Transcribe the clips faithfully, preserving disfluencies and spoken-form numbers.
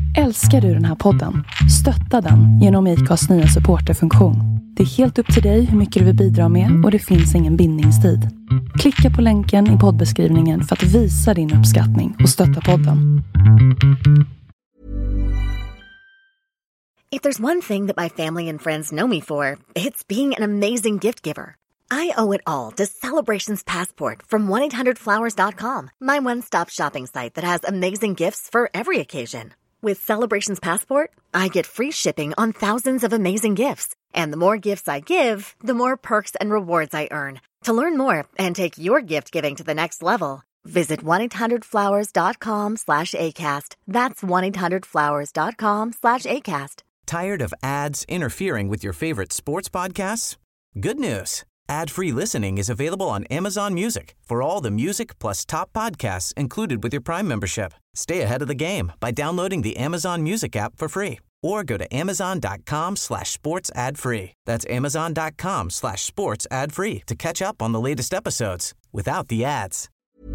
Älskar du den här podden? Stötta den genom I C A:s nya supporterfunktion. Det är helt upp till dig hur mycket du vill bidra med och det finns ingen bindningstid. Klicka på länken i poddbeskrivningen för att visa din uppskattning och stötta podden. If there's one thing that my family and friends know me for, it's being an amazing gift giver. I owe it all to Celebrations Passport from one eight hundred flowers dot com, my one-stop shopping site that has amazing gifts for every occasion. With Celebrations Passport, I get free shipping on thousands of amazing gifts. And the more gifts I give, the more perks and rewards I earn. To learn more and take your gift giving to the next level, visit one eight hundred flowers dot com slash ACAST. That's one eight hundred flowers dot com slash ACAST. Tired of ads interfering with your favorite sports podcasts? Good news. Ad-free listening is available on Amazon Music for all the music plus top podcasts included with your Prime membership. Stay ahead of the game by downloading the Amazon Music app for free or go to amazon.com slash sports ad free. That's amazon.com slash sports ad free to catch up on the latest episodes without the ads.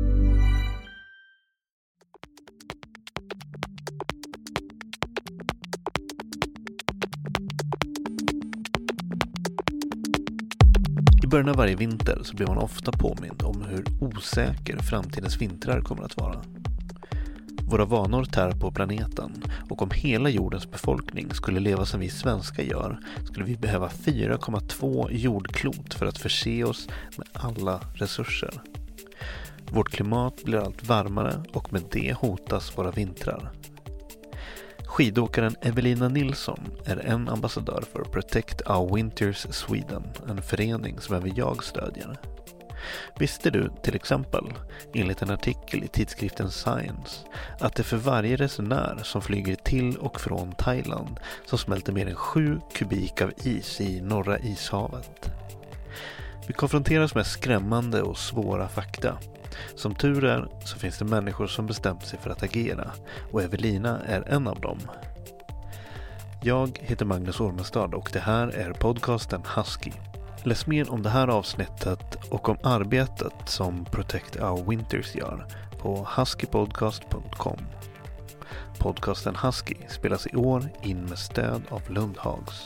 I början av varje vinter så blir man ofta påmind om hur osäker framtidens vintrar kommer att vara. Våra vanor tär på planeten och om hela jordens befolkning skulle leva som vi svenskar gör skulle vi behöva fyra komma två jordklot för att förse oss med alla resurser. Vårt klimat blir allt varmare och med det hotas våra vintrar. Skidåkaren Evelina Nilsson är en ambassadör för Protect Our Winters Sweden, en förening som även jag stödjer. Visste du till exempel, enligt en artikel i tidskriften Science, att det för varje resenär som flyger till och från Thailand så smälter mer än sju kubik av is i norra ishavet? Vi konfronteras med skrämmande och svåra fakta. Som tur är så finns det människor som bestämt sig för att agera och Evelina är en av dem. Jag heter Magnus Ormestad och det här är podcasten Husky. Läs mer om det här avsnittet och om arbetet som Protect Our Winters gör på huskypodcast punkt com. Podcasten Husky spelas i år in med stöd av Lundhags.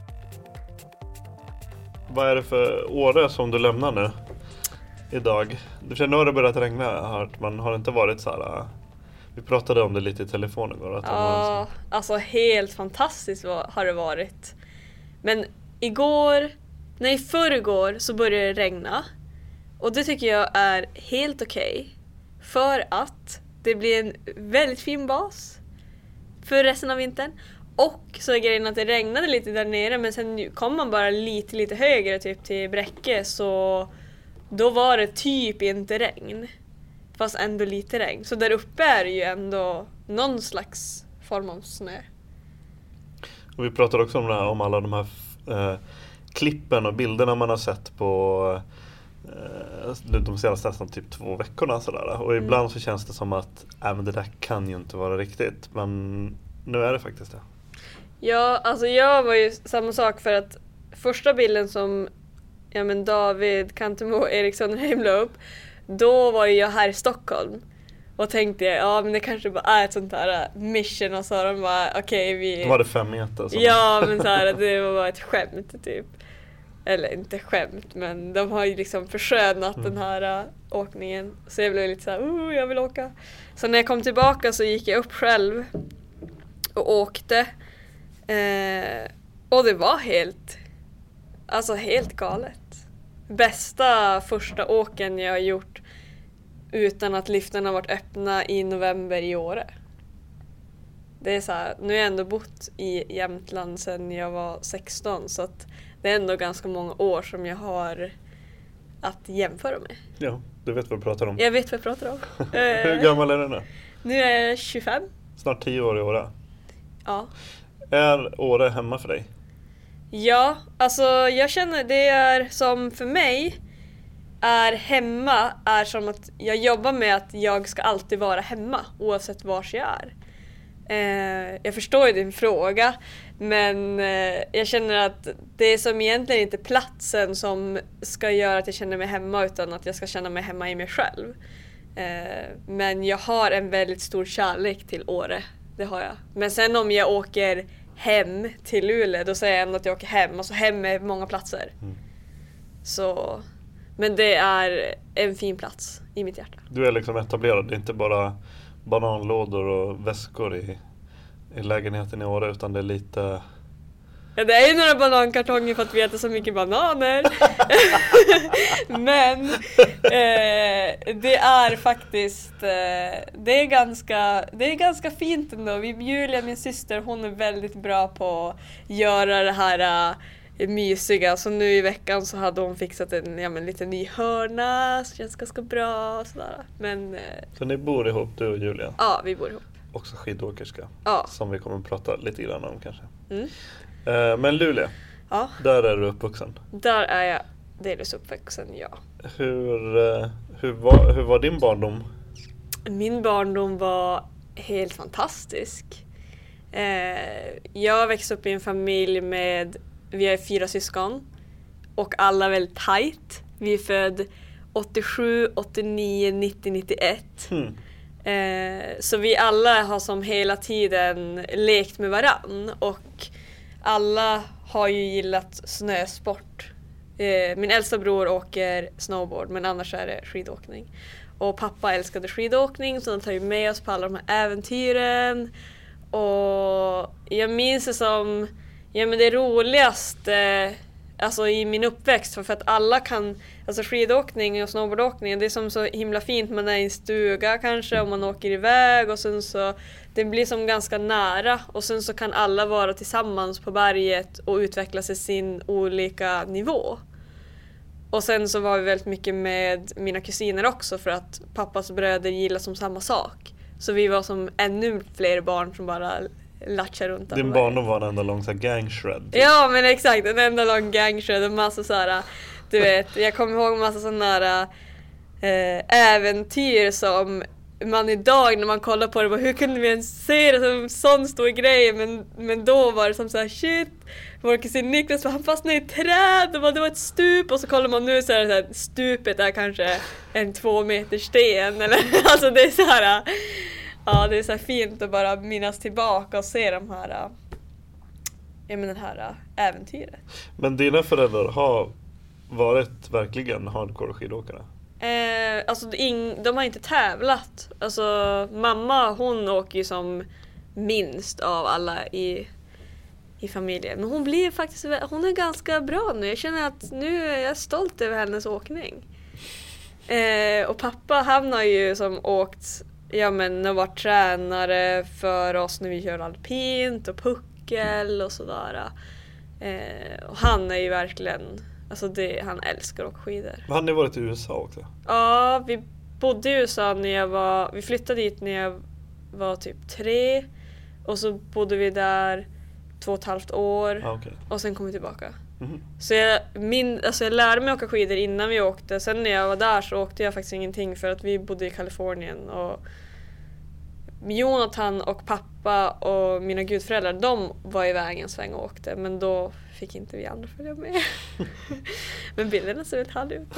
Vad är det för Åre som du lämnar nu idag? Du känner att det börjat regna, jag har hört. Man har inte varit så här. Vi pratade om det lite i telefon igår. Att ja, alltså helt fantastiskt har det varit. Men igår, nej i förrgår så började det regna. Och det tycker jag är helt okej. Okay, för att det blir en väldigt fin bas för resten av vintern. Och så är grejen att det regnade lite där nere, men sen kom man bara lite lite högre typ till Bräcke, så då var det typ inte regn. Fast ändå lite regn. Så där uppe är det ju ändå någon slags form av snö. Och vi pratade också om, det här, om alla de här eh, klippen och bilderna man har sett på eh, de senaste nästan typ två veckorna. Sådär. Och ibland mm. så känns det som att äh, men det där kan ju inte vara riktigt. Men nu är det faktiskt det. Ja, alltså jag var ju samma sak, för att första bilden som ja, men David Kantemo Eriksson la upp, då var jag här i Stockholm och tänkte, ja men det kanske bara är ett sånt här mission, och så de bara, okej okay, vi... Då var det fem meter. Så. Ja, men så här, det var bara ett skämt typ. Eller inte skämt, men de har ju liksom förskönat mm. den här uh, åkningen. Så jag blev lite så här, oh, jag vill åka. Så när jag kom tillbaka så gick jag upp själv och åkte. Eh, och det var helt, alltså helt galet. Bästa första åken jag har gjort utan att liftarna varit öppna i november i Åre. Det är så här, nu har jag ändå bott i Jämtland sedan jag var sexton, så att det är ändå ganska många år som jag har att jämföra med. Ja, du vet vad du pratar om. Jag vet vad jag pratar om. Hur gammal är du nu? Nu är jag tjugofem. Snart tio år i Åre. Ja. Är Åre hemma för dig? Ja, alltså jag känner det är som för mig är hemma är som att jag jobbar med att jag ska alltid vara hemma oavsett var jag är. Eh, jag förstår ju din fråga, men eh, jag känner att det är som egentligen inte platsen som ska göra att jag känner mig hemma, utan att jag ska känna mig hemma i mig själv. Eh, men jag har en väldigt stor kärlek till Åre det har jag. Men sen om jag åker hem till Luleå, då säger jag ändå att jag åker hem. Alltså hem är många platser. Mm. Så, men det är en fin plats i mitt hjärta. Du är liksom etablerad, det är inte bara bananlådor och väskor i, i lägenheten i Åre, utan det är lite... Ja, det är ju några banankartonger för att vi äter så mycket bananer. Men eh, det är faktiskt eh, det är ganska det är ganska fint ändå. Vi, Julia, min syster, hon är väldigt bra på att göra det här uh, mysiga. Så nu i veckan så hade hon fixat en ja, men, lite ny hörna, så känns ganska bra och sådär. Men eh, så ni bor ihop, du och Julia? Ja, vi bor ihop. Också skidåkerska. Ja. Som vi kommer att prata lite grann om kanske. Mm. Men Luleå, ja. Där är du uppvuxen. Där är jag delvis uppvuxen, ja. Hur, hur, var, hur var din barndom? Min barndom var helt fantastisk. Jag växte upp i en familj med, vi är fyra syskon. Och alla väldigt tajt. Vi är född åttiosju, åttionio, nittio, nittioett. Mm. Så vi alla har som hela tiden lekt med varann. Och alla har ju gillat snösport. Eh, min äldsta bror åker snowboard, men annars är det skidåkning. Och pappa älskade skidåkning, så han tar ju med oss på alla de här äventyren. Och jag minns det som ja, men det roligaste alltså, i min uppväxt. För att alla kan, alltså skidåkning och snowboardåkning, det är som så himla fint. Man är i en stuga kanske och man åker iväg och sen så det blir som ganska nära och sen så kan alla vara tillsammans på berget och utveckla sig sin olika nivå. Och sen så var vi väldigt mycket med mina kusiner också för att pappas bröder gillar som samma sak. Så vi var som ännu fler barn som bara latchade runt. Din barndom var en enda lång så här gang shred. Typ. Ja, men exakt, en enda lång gang shred och massa så här, du vet, jag kommer ihåg massa sådana här äh, äventyr som man idag när man kollar på det bara, hur kunde vi ens se det som en sån stor grej, men, men då var det som så här shit, vår kusin Niklas, han fastnade i träd och bara, det var ett stup och så kollar man nu så är det så här, stupet är kanske en två meter sten eller alltså det är så här, ja det är så här fint att bara minnas tillbaka och se de här ja men den här äventyret. Men dina föräldrar har varit verkligen hardcore skidåkare? Eh, alltså ing, de har inte tävlat. Alltså mamma, hon åker ju som minst av alla i, i familjen. Men hon blir faktiskt, hon är ganska bra nu. Jag känner att nu är jag stolt över hennes åkning. Eh, och pappa, han har ju som åkt, ja men och varit tränare för oss när vi kör alpint och puckel och sådär. Eh, och han är ju verkligen, alltså det, han älskar att åka skidor. Men han har varit i U S A också? Ja, vi bodde i U S A när jag var, vi flyttade dit när jag var typ tre. Och så bodde vi där två och ett halvt år. Ah, okay. Och sen kom vi tillbaka. Mm-hmm. Så jag, min, alltså jag lärde mig åka skidor innan vi åkte. Sen när jag var där så åkte jag faktiskt ingenting för att vi bodde i Kalifornien. Och Jonathan och pappa och mina gudföräldrar, de var iväg en sväng och åkte. Men då fick inte vi andra följa med. Men bilderna ser väldigt härliga ut.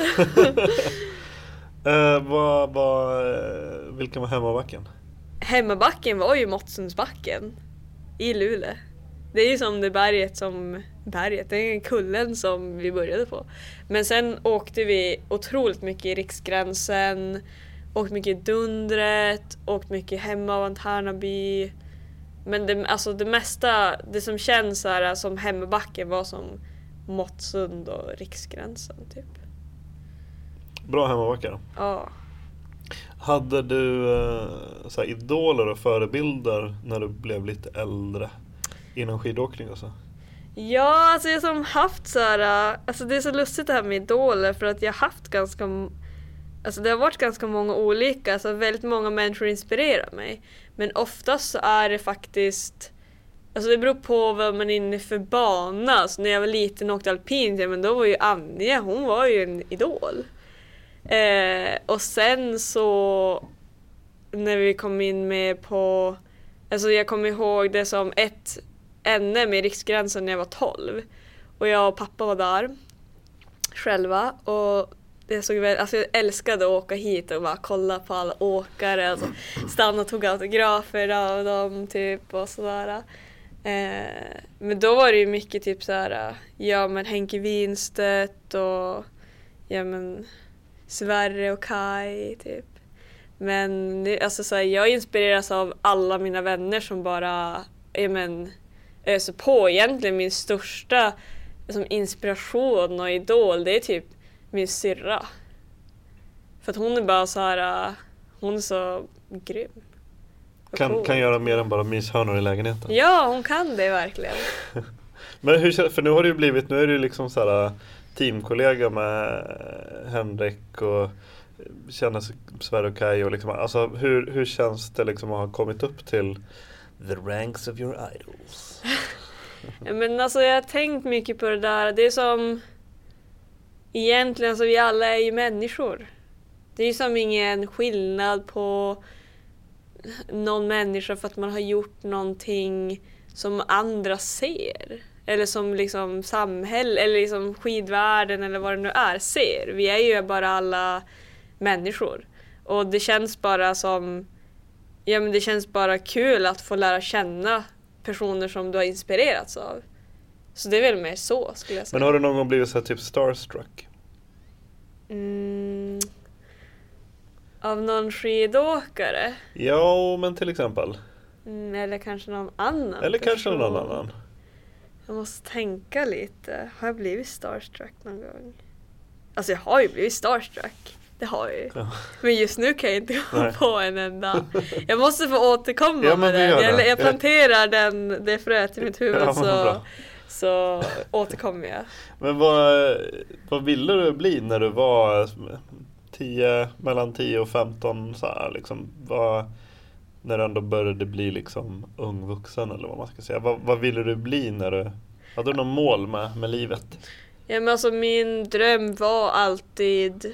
uh, vad, vad, vilken var hemmabacken? Hemmabacken var ju Måttsundsbacken i Luleå. Det är ju som det berget som berget, det är kullen som vi började på. Men sen åkte vi otroligt mycket i Riksgränsen, åkte mycket i Dundret, åkte mycket hemma av Tärnaby. Men det, alltså det mesta, det som känns här som hemmabacken var som Måttsund och Riksgränsen typ. Bra hemmabackar. Ja. Hade du så här, idoler och förebilder när du blev lite äldre inom skidåkning och så? Ja, alltså jag som haft så här, alltså det är så lustigt det här med idoler för att jag har haft ganska, alltså det har varit ganska många olika, alltså väldigt många människor inspirerar mig. Men oftast så är det faktiskt, alltså det beror på vad man är inne för bana. Så när jag var liten och åkte alpint, ja, men då var ju Anja, hon var ju en idol. Eh, och sen så när vi kom in med på, alltså jag kommer ihåg det som ett N M i Riksgränsen när jag var tolv. Och jag och pappa var där själva och jag, såg väl, alltså jag älskade att åka hit och bara kolla på alla åkare. Alltså, stanna och tog autografer av dem typ och sådär. Eh, men då var det ju mycket typ såhär, ja men Henke Winstedt och ja men Sverre och Kai typ. Men alltså så här, jag inspireras av alla mina vänner som bara ja men öser på. Egentligen min största liksom, inspiration och idol, det är typ min syrra. För att hon är bara så här, hon är så grym. Kan, cool. kan göra mer än bara myshörnor i lägenheten. Ja, hon kan det verkligen. Men hur, för nu har du ju blivit, nu är du liksom så här teamkollega med Henrik och känner Sverre och Kai och liksom, alltså hur, hur känns det liksom att ha kommit upp till the ranks of your idols? Ja, men alltså jag har tänkt mycket på det där. Det är som egentligen så vi alla är ju människor. Det är ju som ingen skillnad på någon människa för att man har gjort någonting som andra ser. Eller som liksom samhälle, eller liksom skidvärlden eller vad det nu är ser. Vi är ju bara alla människor. Och det känns bara som, ja men det känns bara kul att få lära känna personer som du har inspirerats av. Så det är väl mer så skulle jag säga. Men har du någon gång blivit så här typ starstruck? Mm, av någon skidåkare? Ja, men till exempel. Mm, eller kanske någon annan Eller kanske person. någon annan. Jag måste tänka lite. Har jag blivit starstruck någon gång? Alltså jag har ju blivit starstruck. Det har jag ju. Ja. Men just nu kan jag inte komma Nej. på en enda. Jag måste få återkomma ja, med den. Jag, jag planterar den, det fröet i mitt huvud ja, så, så återkommer jag. Men vad, vad ville du bli när du var tio, mellan tio och femton så här, liksom, vad, när du ändå började bli liksom ung vuxen eller vad man ska säga. Vad, vad ville du bli när du hade du någon mål med, med livet? Ja, men alltså min dröm var alltid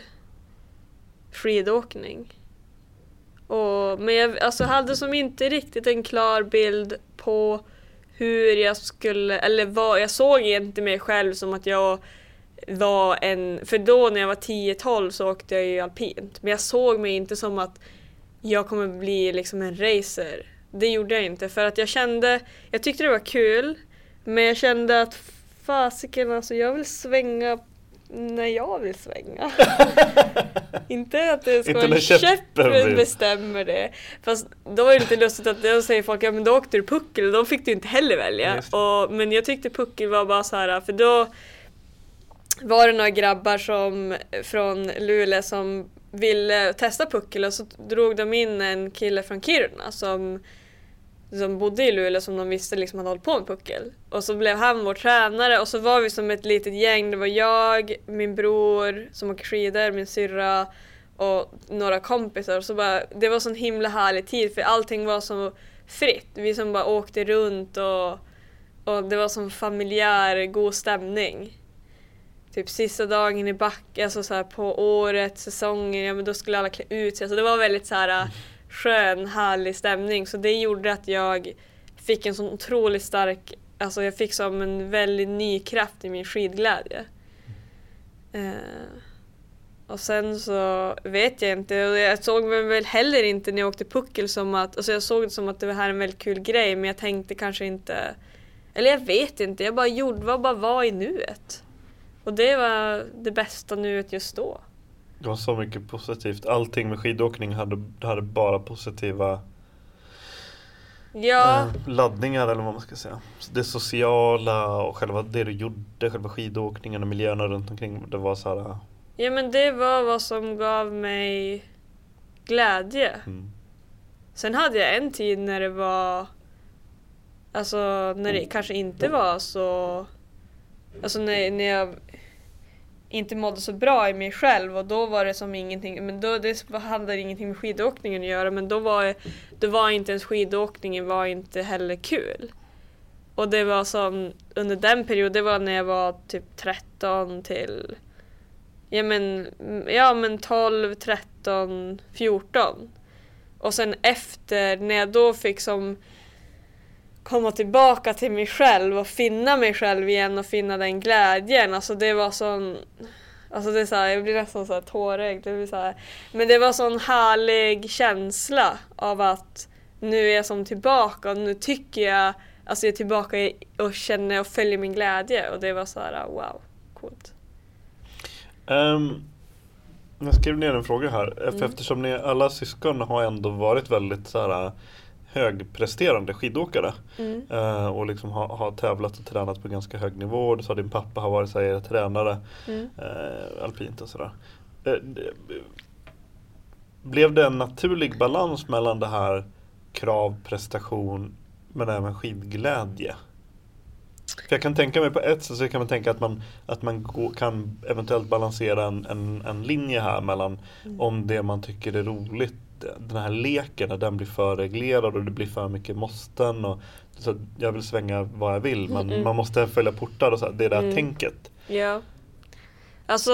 skidåkning. Och, men jag alltså, hade som inte riktigt en klar bild på hur jag skulle, eller vad, jag såg inte mig själv som att jag var en, för då när jag var tio tolv så åkte jag ju alpint. Men jag såg mig inte som att jag kommer bli liksom en racer. Det gjorde jag inte, för att jag kände, jag tyckte det var kul, men jag kände att fasiken, alltså jag vill svänga när jag vill svänga. Inte att det ska vara en käppen bestämmer det. Fast då är det lite lustigt att då säger folk, ja men då åkte du puckel och då fick du inte heller välja. Och, men jag tyckte puckel var bara så här, för då var det några grabbar som, från Luleå som ville testa puckel och så drog de in en kille från Kiruna som som bodde i Luleå som de visste liksom hade hållit på med puckel. Och så blev han vår tränare och så var vi som ett litet gäng. Det var jag, min bror som åker skidor, min syrra och några kompisar. Och så bara, det var sån himla härlig tid för allting var så fritt. Vi som bara åkte runt och, och det var som familjär, god stämning. Typ sista dagen i backen, alltså så här på året, säsongen, ja men då skulle alla klä ut sig. Så det var väldigt så här skön, härlig stämning. Så det gjorde att jag fick en sån otroligt stark, alltså jag fick som en väldigt ny kraft i min skidglädje. Eh, och sen så vet jag inte, och jag såg mig väl heller inte när jag åkte puckel som att, alltså jag såg det som att det var här en väldigt kul grej, men jag tänkte kanske inte, eller jag vet inte, jag bara gjorde vad bara var i nuet. Och det var det bästa nuet just då. Det var så mycket positivt. Allting med skidåkning hade, hade bara positiva ja. eh, laddningar eller vad man ska säga. Det sociala och själva det du gjorde, själva skidåkningen och miljöerna runt omkring. Det var så här. Ja men det var vad som gav mig glädje. Mm. Sen hade jag en tid när det var, alltså när det mm. kanske inte var så, alltså när, när jag inte mådde så bra i mig själv och då var det som ingenting, men då det hade ingenting med skidåkningen att göra, men då var det var inte ens skidåkningen var inte heller kul. Och det var som under den perioden, det var när jag var typ tretton till ja men ja men tolv, tretton, fjorton. Och sen efter när jag då fick som komma tillbaka till mig själv och finna mig själv igen och finna den glädjen. Alltså det var sån, Alltså det är så här, jag blir nästan så här tårögd. Det blir så här. Men det var sån härlig känsla av att nu är jag som tillbaka och nu tycker jag, alltså jag är tillbaka och känner och följer min glädje och det var så här, wow, coolt. Um, jag skrev ner en fråga här, mm. eftersom ni alla syskon har ändå varit väldigt så här högpresterande skidåkare mm. uh, och liksom har, har tävlat och tränat på ganska hög nivå. Du sa att din pappa har varit så här, tränare mm. uh, alpint och sådär. Uh, blev det en naturlig balans mellan det här krav, prestation men även skidglädje? För jag kan tänka mig på ett sätt så kan man tänka att man, att man gå, kan eventuellt balansera en, en, en linje här mellan mm. om det man tycker är roligt, den här leken när den blir för reglerad och det blir för mycket måsten och så jag vill svänga vad jag vill men mm. man måste följa portar och så här, det är det här mm. tänket. Ja. Alltså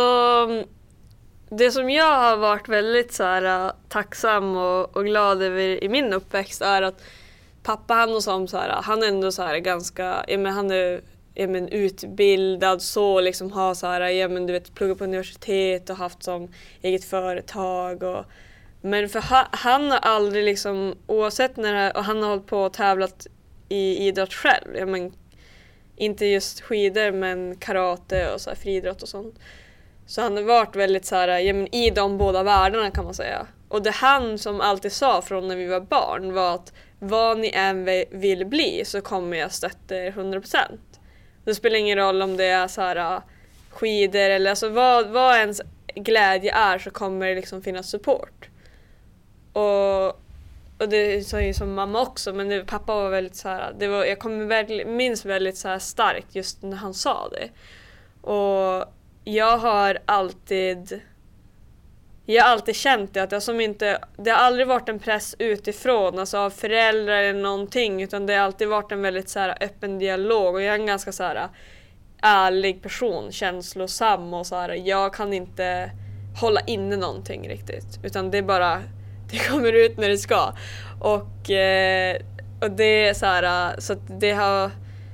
det som jag har varit väldigt så här tacksam och, och glad över i min uppväxt är att pappa han och som så här, han är ändå så här ganska, ja men han är ja men utbildad så liksom har så här, ja men du vet pluggat på universitet och haft som eget företag och men för ha, han har aldrig liksom oavsett när det, och han har hållit på och tävlat i idrott själv, ja men inte just skidor men karate och så här friidrott och sånt. Så han har varit väldigt så här, ja men i de båda världarna kan man säga. Och det han som alltid sa från när vi var barn var att vad ni än vill bli så kommer jag stötta er hundra procent. Det spelar ingen roll om det är så här skidor eller alltså vad, vad ens glädje är så kommer det liksom finnas support. Och, och det sa ju som mamma också men det, pappa var väldigt så här, det var, jag kommer verkligen, minns väldigt så här starkt just när han sa det. Och jag har alltid Jag har alltid känt det att jag som inte, det har aldrig varit en press utifrån, alltså av föräldrar eller någonting, utan det har alltid varit en väldigt så här öppen dialog och jag är en ganska så här ärlig person, känslosam och så här, jag kan inte hålla inne någonting riktigt, utan det är bara, det kommer ut när det ska. Och, eh, och det är så här, så att det har,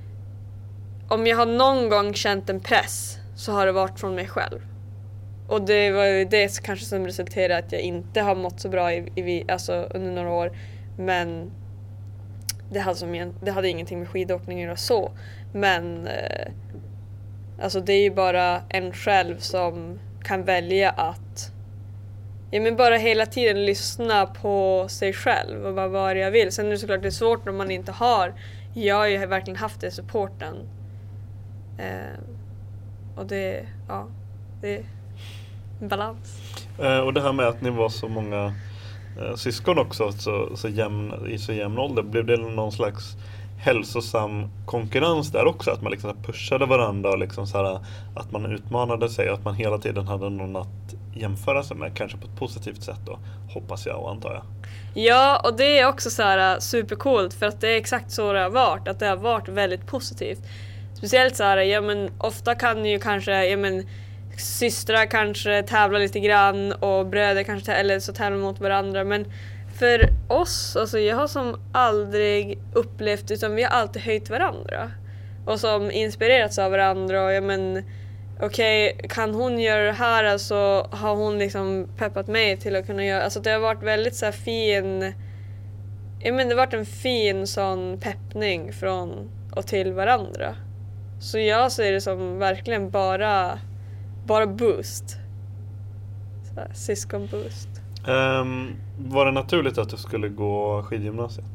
om jag har någon gång känt en press så har det varit från mig själv. Och det var ju det kanske som resulterade att jag inte har mått så bra i, i, alltså under några år. Men det hade, som, det hade ingenting med skidåkningen och så. Men eh, alltså det är ju bara en själv som kan välja att ja, men bara hela tiden lyssna på sig själv och bara vad jag vill. Sen är det såklart det är svårt när man inte har. Jag har ju verkligen haft det supporten. Eh, och det, ja, det är balans. Eh, och det här med att ni var så många eh, syskon också så, så jämn, i så jämn ålder, blev det någon slags hälsosam konkurrens där också? Att man liksom pushade varandra och liksom så här, att man utmanade sig och att man hela tiden hade någon att jämföra sig med, kanske på ett positivt sätt då, hoppas jag och antar jag. Ja, och det är också så här supercoolt för att det är exakt så det har varit, att det har varit väldigt positivt. Speciellt så här, ja men ofta kan ju kanske, ja men systrar kanske tävlar lite grann och bröder kanske tä- eller så tävlar mot varandra, men för oss, alltså jag har som aldrig upplevt, utan vi har alltid höjt varandra och som inspirerats av varandra och ja men okej, okay, kan hon göra det här så har hon liksom peppat mig till att kunna göra, alltså det har varit väldigt så här fin, ja men det har varit en fin sån peppning från och till varandra. Så jag ser det som verkligen bara bara boost. Så här, syskon boost. Um, var det naturligt att du skulle gå skidgymnasiet?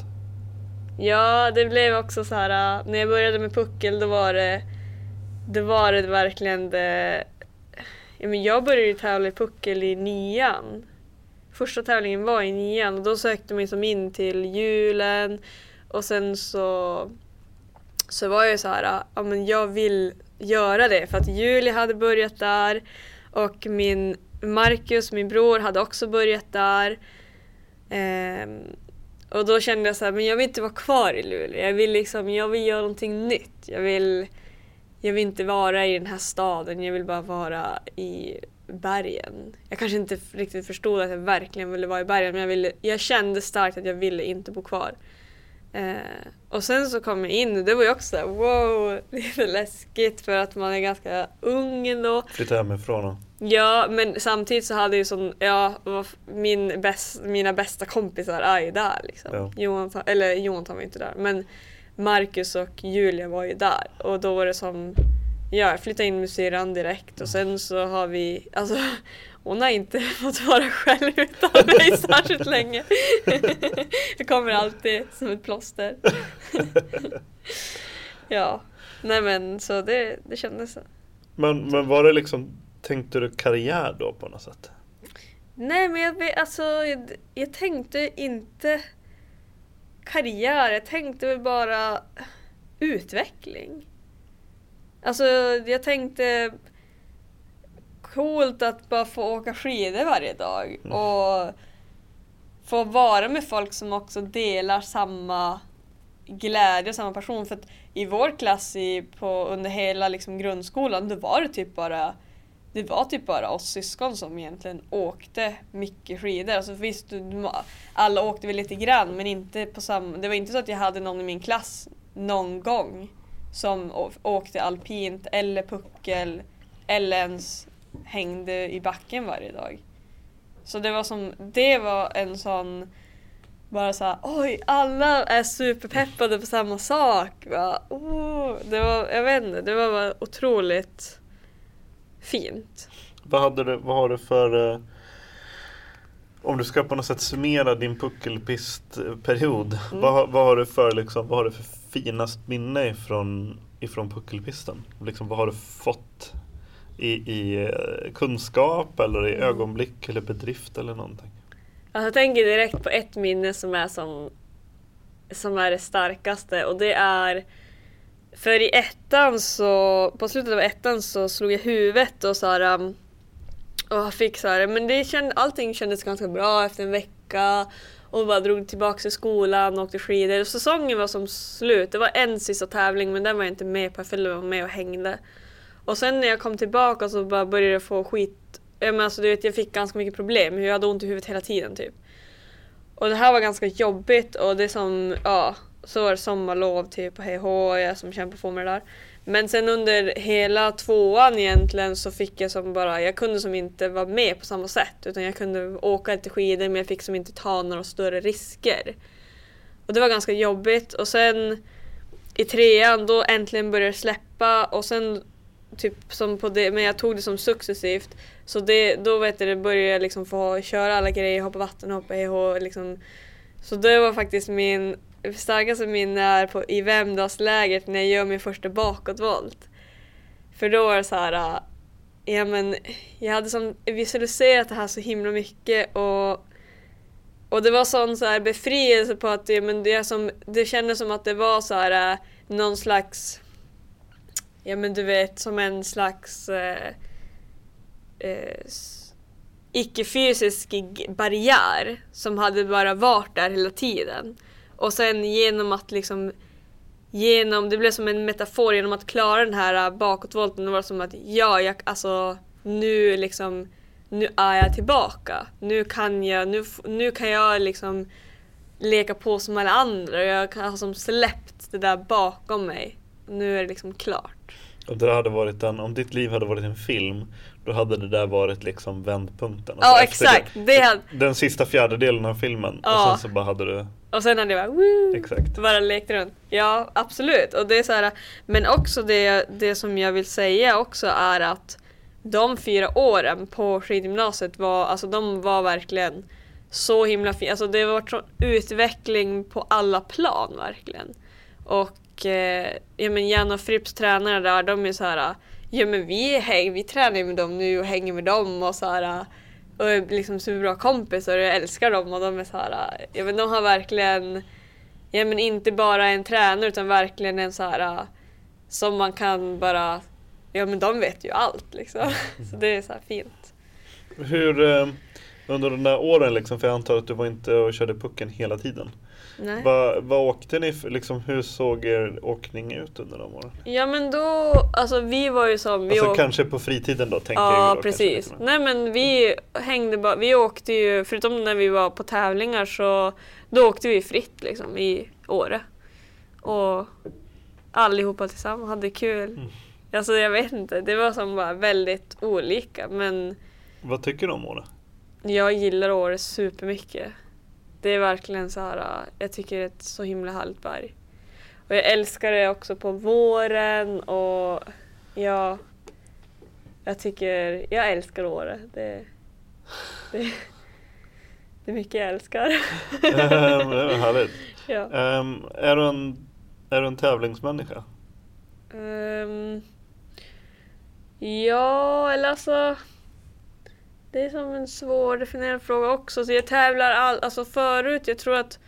Ja, det blev också så här, när jag började med puckel då var det det var det verkligen det, ja, men jag började tävla i puckel i nian. Första tävlingen var i nian och då sökte man som in till julen och sen så så var jag så här, ja men jag vill göra det för att Julie hade börjat där och min Marcus, min bror, hade också börjat där. Ehm, och då kände jag så här, men jag vill inte vara kvar i Luleå. Jag vill liksom, jag vill göra någonting nytt. Jag vill jag vill inte vara i den här staden. Jag vill bara vara i bergen. Jag kanske inte riktigt förstod att jag verkligen ville vara i bergen, men jag ville, jag kände starkt att jag ville inte bo kvar. Eh, och sen så kom jag in och det var ju också wow, lite läskigt för att man är ganska ung ändå. Flytta hemifrån då? Ja, men samtidigt så hade ju sån, ja, min bäst, mina bästa kompisar är ju där liksom. Ja. Johan, eller Johan var ju inte där, men Marcus och Julia var ju där. Och då var det som, ja, jag flyttade in med syrran direkt och sen så har vi, alltså hon har inte fått vara själv utan mig särskilt länge. Det kommer alltid som ett plåster. Ja, nej men så det, det kändes så. Men, men var det liksom, tänkte du karriär då på något sätt? Nej, men jag, alltså, jag, jag tänkte inte karriär, jag tänkte väl bara utveckling. Alltså jag tänkte coolt att bara få åka skidor varje dag mm. och få vara med folk som också delar samma glädje och samma passion. För att i vår klass i, på, under hela liksom, grundskolan, då var det typ bara det var typ bara oss syskon som egentligen åkte mycket skidor. Alltså visst, alla åkte väl lite grann, men inte på samma, det var inte så att jag hade någon i min klass någon gång som åkte alpint eller puckel eller ens hängde i backen varje dag. Så det var som, det var en sån bara så här, oj, alla är superpeppade på samma sak. Va? Oh, det var, jag vet inte, det var bara otroligt fint. Vad hade du, vad har du för, eh, om du ska på något sätt summera din puckelpistperiod, mm. vad, vad har du för liksom, vad har du för finast minne ifrån, ifrån puckelpisten? Liksom, vad har du fått i, i kunskap eller i mm. ögonblick eller bedrift eller någonting? Alltså, jag tänker direkt på ett minne som är som, som är det starkaste, och det är för i ettan så, på slutet av ettan så slog jag huvudet och så här, um, och fick så här, men det känd, allting kändes ganska bra efter en vecka och bara drog tillbaka till skolan och åkte skidor. Säsongen var som slut, det var en sista tävling men den var jag inte med på, jag var med och hängde. Och sen när jag kom tillbaka så bara började jag få skit, jag, men alltså, du vet, jag fick ganska mycket problem, jag hade ont i huvudet hela tiden typ. Och det här var ganska jobbigt och det som, ja, så var det sommarlov typ på H H, jag som kämpade på med det där. Men sen under hela tvåan egentligen så fick jag som bara, jag kunde som inte vara med på samma sätt, utan jag kunde åka lite skidor men jag fick som inte ta några större risker. Och det var ganska jobbigt. Och sen i trean då äntligen började det släppa och sen typ som på det, men jag tog det som successivt. Så det, då vet du, det började jag liksom få köra alla grejer, hoppa vatten, hoppa E H liksom. Så det var faktiskt min starkaste minne är på, i Vemdalslägret när jag gör min första bakåtvolt. För då var det så här, ja men jag hade som visualiserat det här så himla mycket och och det var sån så här befrielse på att det, men det som det kändes som att det var så här någon slags, ja men du vet, som en slags eh, eh, icke-fysisk barriär som hade bara varit där hela tiden. Och sen genom att liksom genom, det blev som en metafor, genom att klara den här bakåtvolten, det var som att ja, jag, alltså nu liksom nu är jag tillbaka. Nu kan jag nu, nu kan jag liksom leka på som alla andra. Jag kan ha som släppt det där bakom mig. Nu är det liksom klart. Och det hade varit en, om ditt liv hade varit en film, då hade det där varit liksom vändpunkten. Ja, oh, exakt. Det, det hade... Den sista fjärdedelen av filmen. Oh. Och sen så bara hade du... Och sen hade jag bara, woo, exakt. Bara lekt runt. Ja, absolut. Och det är så här, men också det, det som jag vill säga också är att de fyra åren på skidgymnasiet var, alltså de var verkligen så himla fina. Alltså det var sån utveckling på alla plan verkligen. Och eh, ja men Jan och Fripps tränare där, de är så här, ja men vi häng, vi tränar med dem nu och hänger med dem och så här, och är liksom superbra kompisar och jag älskar dem och de är så här, ja men de har verkligen, ja men inte bara en tränare utan verkligen en så här som man kan bara, ja men de vet ju allt liksom. Så det är så här fint. Hur eh, under de där åren liksom, för jag antar att du var inte och körde pucken hela tiden. Nej. Vad va åkte ni för, liksom, hur såg er åkning ut under de åren? Ja men då, alltså vi var ju som vi Alltså åk... kanske på fritiden då, tänker ja, jag. Ja precis. Nej men vi hängde bara, vi åkte ju, förutom när vi var på tävlingar så då åkte vi fritt liksom i Åre. Och allihopa tillsammans hade kul. Mm. Alltså jag vet inte, det var som bara väldigt olika, men Vad tycker du om Åre? jag gillar Åre supermycket. Det är verkligen så här, jag tycker det är ett så himla härligt berg. Och jag älskar det också på våren och ja, jag tycker, jag älskar Åre. Det, det, det är mycket jag älskar. Det är härligt. Ja. Um, är, du en, är du en tävlingsmänniska? Um, ja, eller alltså det är som en svår definierad fråga också. Så jag tävlar all, alltså förut, jag tror att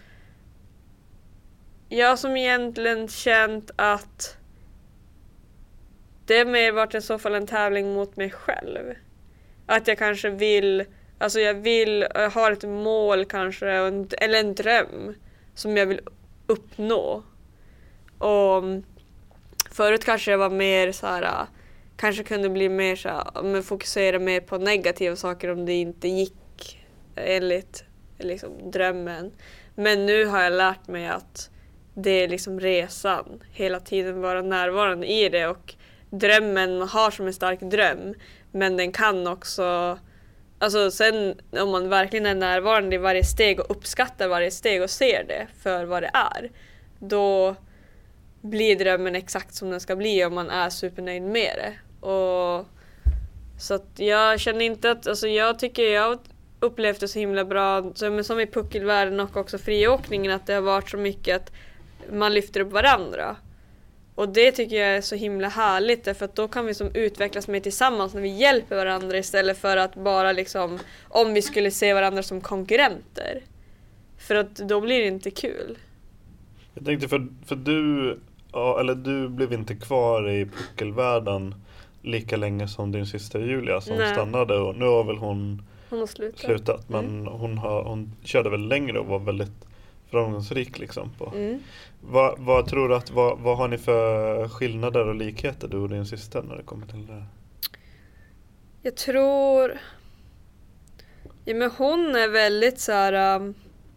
jag som egentligen känt att det är mer varit i så fall en tävling mot mig själv. Att jag kanske vill, alltså jag vill, jag har ett mål kanske, eller en dröm som jag vill uppnå. Och förut kanske jag var mer så här, kanske kunde bli mer så här, men fokusera mer på negativa saker om det inte gick enligt liksom drömmen. Men nu har jag lärt mig att det är liksom resan, hela tiden vara närvarande i det, och drömmen man har som en stark dröm, men den kan också, alltså sen om man verkligen är närvarande i varje steg och uppskattar varje steg och ser det för vad det är, då blir drömmen exakt som den ska bli om man är supernöjd med det. Och så att jag känner inte att, alltså jag tycker jag upplevt det så himla bra, som, som i puckelvärlden och också friåkningen, att det har varit så mycket att man lyfter upp varandra. Och det tycker jag är så himla härligt, därför att då kan vi som utvecklas mer tillsammans när vi hjälper varandra, istället för att bara liksom, om vi skulle se varandra som konkurrenter. För att då blir det inte kul. Jag tänkte för, för du, ja, eller du blev inte kvar i puckelvärlden lika länge som din syster Julia som Nej. stannade, och nu har väl hon, Hon har slutat. slutat, men Mm. hon, har, hon körde väl längre och var väldigt framgångsrik liksom på. Mm. Vad, vad tror du att, vad, vad har ni för skillnader och likheter du och din syster när det kommer till det här? Jag tror, ja, men hon är väldigt så här. Um,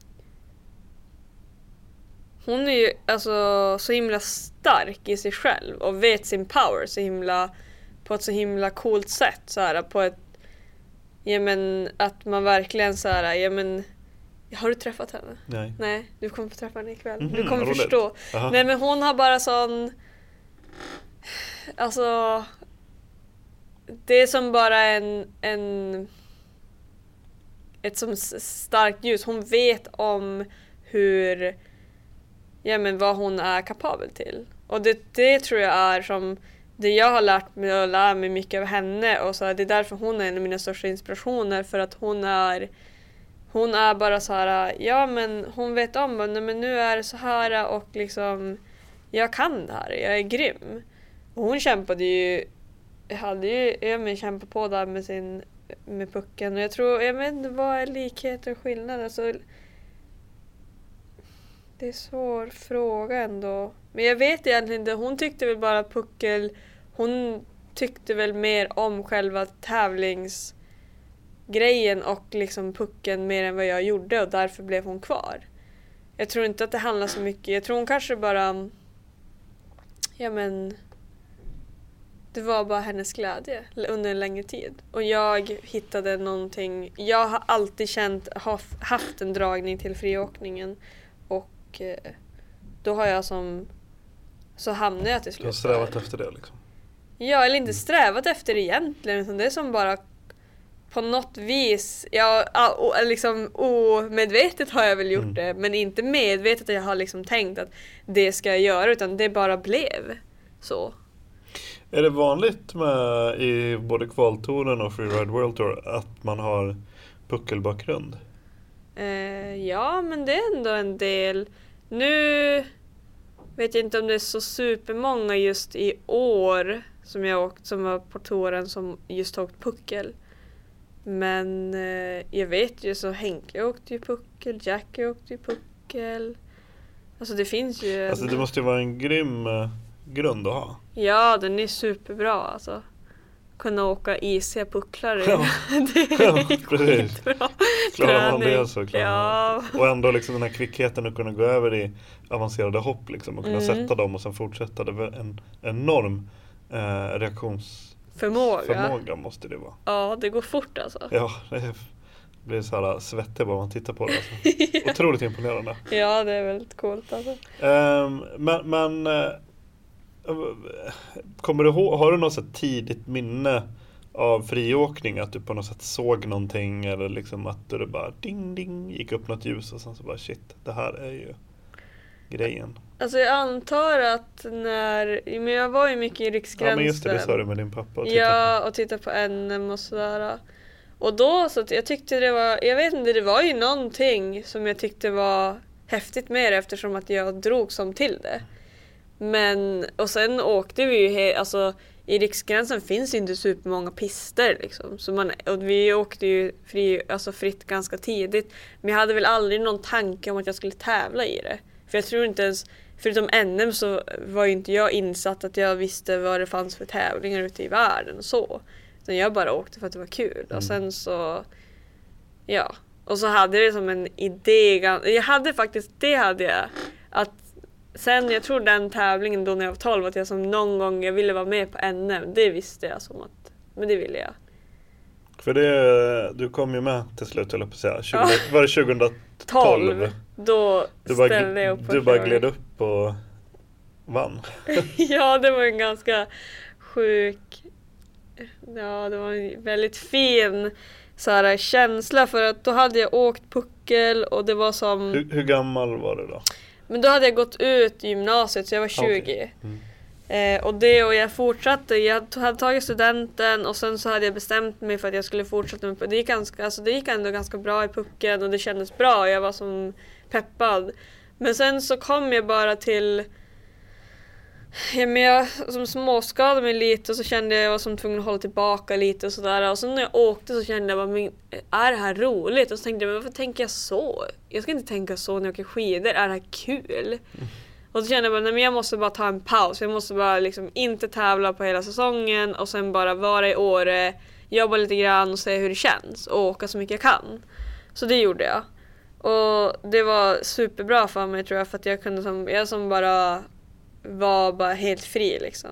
hon är ju alltså så himla stark i sig själv och vet sin power så himla, på ett så himla coolt sätt så här, på ett, ja men att man verkligen så här, ja men, har du träffat henne? Nej. Nej, du kommer få träffa henne ikväll. Mhm, du kommer roligt. förstå. Aha. Nej, men hon har bara sån, alltså det är som bara en, en ett som starkt ljus. Hon vet om hur, ja men vad hon är kapabel till. Och det, det tror jag är som det jag har lärt mig och lärt mig mycket av henne, och så är det därför hon är en av mina största inspirationer, för att hon är hon är bara så här, ja men hon vet om, nej, men nu är det så här och liksom jag kan det här, jag är grym. Och hon kämpade ju hade ju jag men kämpat på där med sin med pucken, och jag tror, jag vet inte vad är likheter och skillnader, alltså det är svår fråga ändå. Men jag vet egentligen inte, hon tyckte väl bara puckel, hon tyckte väl mer om själva tävlingsgrejen och liksom pucken mer än vad jag gjorde, och därför blev hon kvar. Jag tror inte att det handlar så mycket, jag tror hon kanske bara, ja men det var bara hennes glädje under en längre tid. Och jag hittade någonting, jag har alltid känt, haft en dragning till friåkningen, och då har jag som, så hamnade jag till slut. Du har strävat efter det liksom? Ja, eller inte strävat efter det egentligen, utan det är som bara på något vis, ja, liksom omedvetet har jag väl gjort mm. det, men inte medvetet att jag har liksom tänkt att det ska jag göra, utan det bara blev så. Är det vanligt med i både kvaltouren och Freeride World Tour att man har puckelbakgrund? Eh, ja, men det är ändå en del. Nu vet jag inte om det är så supermånga just i år som jag åkt, som var på touren som just åkt puckel. Men eh, jag vet ju, så Henke åkte ju puckel, Jackie åkte ju puckel. Alltså det finns ju en... Alltså det måste ju vara en grym eh, grund att ha. Ja, den är superbra alltså. Kunna åka isiga pucklar. Ja. Det är ja, skitbra. Klarar man det så klarar ja. man. Och ändå liksom den här kvickheten att kunna gå över i avancerade hopp liksom, och kunna mm. sätta dem och sen fortsätta. Det är en enorm eh, reaktions Förmåga. förmåga måste det vara. Ja, det går fort alltså. Ja, det blir så här svettig bara man tittar på det. Alltså. Ja. Otroligt imponerande. Ja, det är väldigt coolt alltså. Um, men men uh, kommer du ihåg, har du något så tidigt minne av friåkning, att du på något sätt såg någonting, eller liksom att du bara ding ding gick upp något ljus och sen så bara shit, det här är ju grejen. Alltså jag antar att när, men jag var ju mycket i Riksgränsen. Ja, men just det, det sa du med din pappa. Och ja, och titta på N M och sådär. Och då så jag tyckte det var, jag vet inte, det var ju någonting som jag tyckte var häftigt med det, eftersom att jag drog som till det. Men, och sen åkte vi ju, he, alltså i Riksgränsen finns ju inte supermånga pister liksom. Så man, och vi åkte ju fri, alltså fritt ganska tidigt. Men jag hade väl aldrig någon tanke om att jag skulle tävla i det. För jag tror inte ens, förutom N M så var ju inte jag insatt att jag visste vad det fanns för tävlingar ute i världen och så. Så jag bara åkte för att det var kul. Mm. Och sen så, ja. Och så hade jag som en idé, jag hade faktiskt, det hade jag, att sen jag tror den tävlingen då när jag var tolv, att jag som någon gång jag ville vara med på N M, det visste jag som att, men det ville jag. För det, du kom ju med till slut, eller på att säga, tjugo, ja. Var det tjugohundratolv? Då du bara, ställde jag upp. Du bara gled upp och vann. Ja, det var en ganska sjuk, ja det var en väldigt fin så här, känsla, för att då hade jag åkt puckel och det var som... Hur, hur gammal var du då? Men då hade jag gått ut i gymnasiet, så jag var tjugo. Okay. Mm. Eh, och det och jag fortsatte, jag hade tagit studenten och sen så hade jag bestämt mig för att jag skulle fortsätta med, det gick ganska, alltså det gick ändå ganska bra i pucken och det kändes bra, jag var som peppad. Men sen så kom jag bara till, ja, men jag som småskadade mig lite och så kände jag jag var som tvungen att hålla tillbaka lite och sådär. Och sen när jag åkte så kände jag bara, men är det här roligt? Och så tänkte jag, men varför tänker jag så? Jag ska inte tänka så när jag åker skidor, är det här kul? Mm. Och så kände jag bara, nej men jag måste bara ta en paus. Jag måste bara liksom inte tävla på hela säsongen och sen bara vara i Åre, jobba lite grann och se hur det känns och åka så mycket jag kan. Så det gjorde jag. Och det var superbra för mig tror jag, för att jag kunde som, jag som bara var bara helt fri liksom.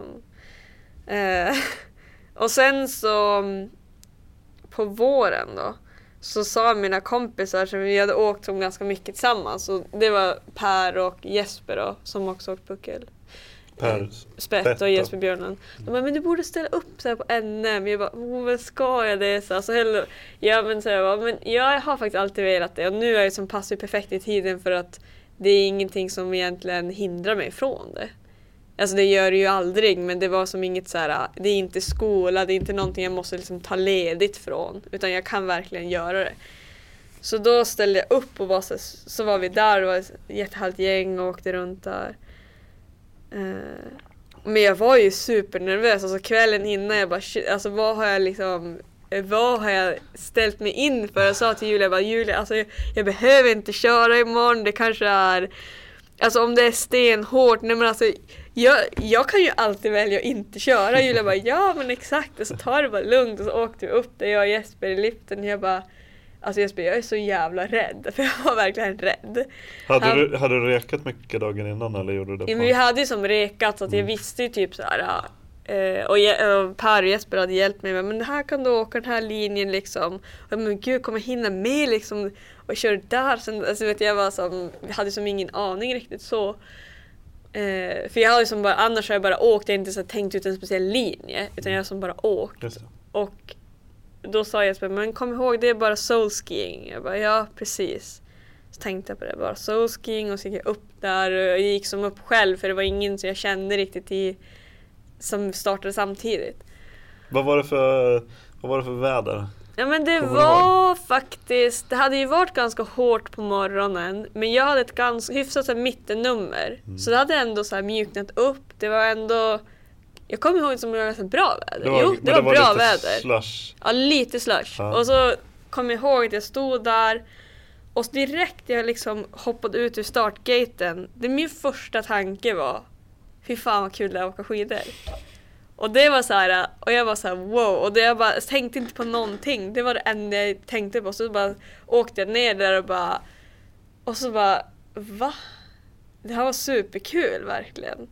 Eh, och sen så på våren då så sa mina kompisar som vi hade åkt som ganska mycket tillsammans, och det var Per och Jesper då, som också åkt puckel. Per Spett och Jesper Björnen. De bara, men du borde ställa upp så här på N M. Jag bara, oh, vad ska jag det? Så alltså, heller, ja, men, så jag, bara, men jag har faktiskt alltid velat det. Och nu är jag som passar perfekt i tiden, för att det är ingenting som egentligen hindrar mig från det. Alltså det gör det ju aldrig, men det var som inget så här, det är inte skola, det är inte någonting jag måste liksom ta ledigt från, utan jag kan verkligen göra det. Så då ställde jag upp och var så, så var vi där, det var ett jättehalt gäng och åkte runt där. Uh, men jag var ju supernervös, alltså kvällen innan jag bara, shit, alltså vad har jag liksom, vad har jag ställt mig in för? Jag sa till Julia, bara, Julia, alltså jag, jag behöver inte köra imorgon, det kanske är, alltså om det är stenhårt, nej men alltså jag, jag kan ju alltid välja att inte köra. Julia bara, ja men exakt, och så tar det bara lugnt, och så åkte vi upp där, jag och Jesper i liften, och jag bara, alltså Jesper, jag är så jävla rädd, för jag var verkligen rädd. Hade, Han, du, hade du rekat mycket dagen innan, eller gjorde du det på? Ja, men vi hade ju som rekat, så att jag mm. visste ju typ så här, uh, och, jag, och Per och Jesper hade hjälpt mig med, men här kan du åka den här linjen liksom, och men gud, kommer jag hinna med liksom och köra där? Sen, alltså vet jag var som, hade som ingen aning riktigt så. Uh, för jag hade som bara, annars har jag bara åkt, jag inte så tänkt ut en speciell linje, utan jag har som bara åkt. Just det. Och då sa Jesper, men kom ihåg, det är bara soulskiing. Jag bara, ja precis. Så tänkte jag på det, bara soulskiing, och så gick jag upp där, och jag gick som upp själv, för det var ingen som jag kände riktigt i, som startade samtidigt. Vad var det för, vad var det för väder? Ja, men det Kommer var faktiskt, det hade ju varit ganska hårt på morgonen, men jag hade ett ganska hyfsat så här, mittennummer. Mm. Så det hade ändå så här mjuknat upp. Det var ändå, jag kommer ihåg som det var ganska bra väder. Det var, jo, det var, det var bra lite väder. Slush. Ja, lite slush. Ja. Och så kom jag ihåg att jag stod där, och direkt jag liksom hoppade ut ur startgaten, det min första tanke var, fy fan vad kul det är att åka skidor. Och det var så här, och jag var så här, wow, och det jag bara jag tänkte inte på någonting. Det var det enda jag tänkte på. Så bara åkte jag ner där och bara, och så bara, va? Det här var superkul verkligen.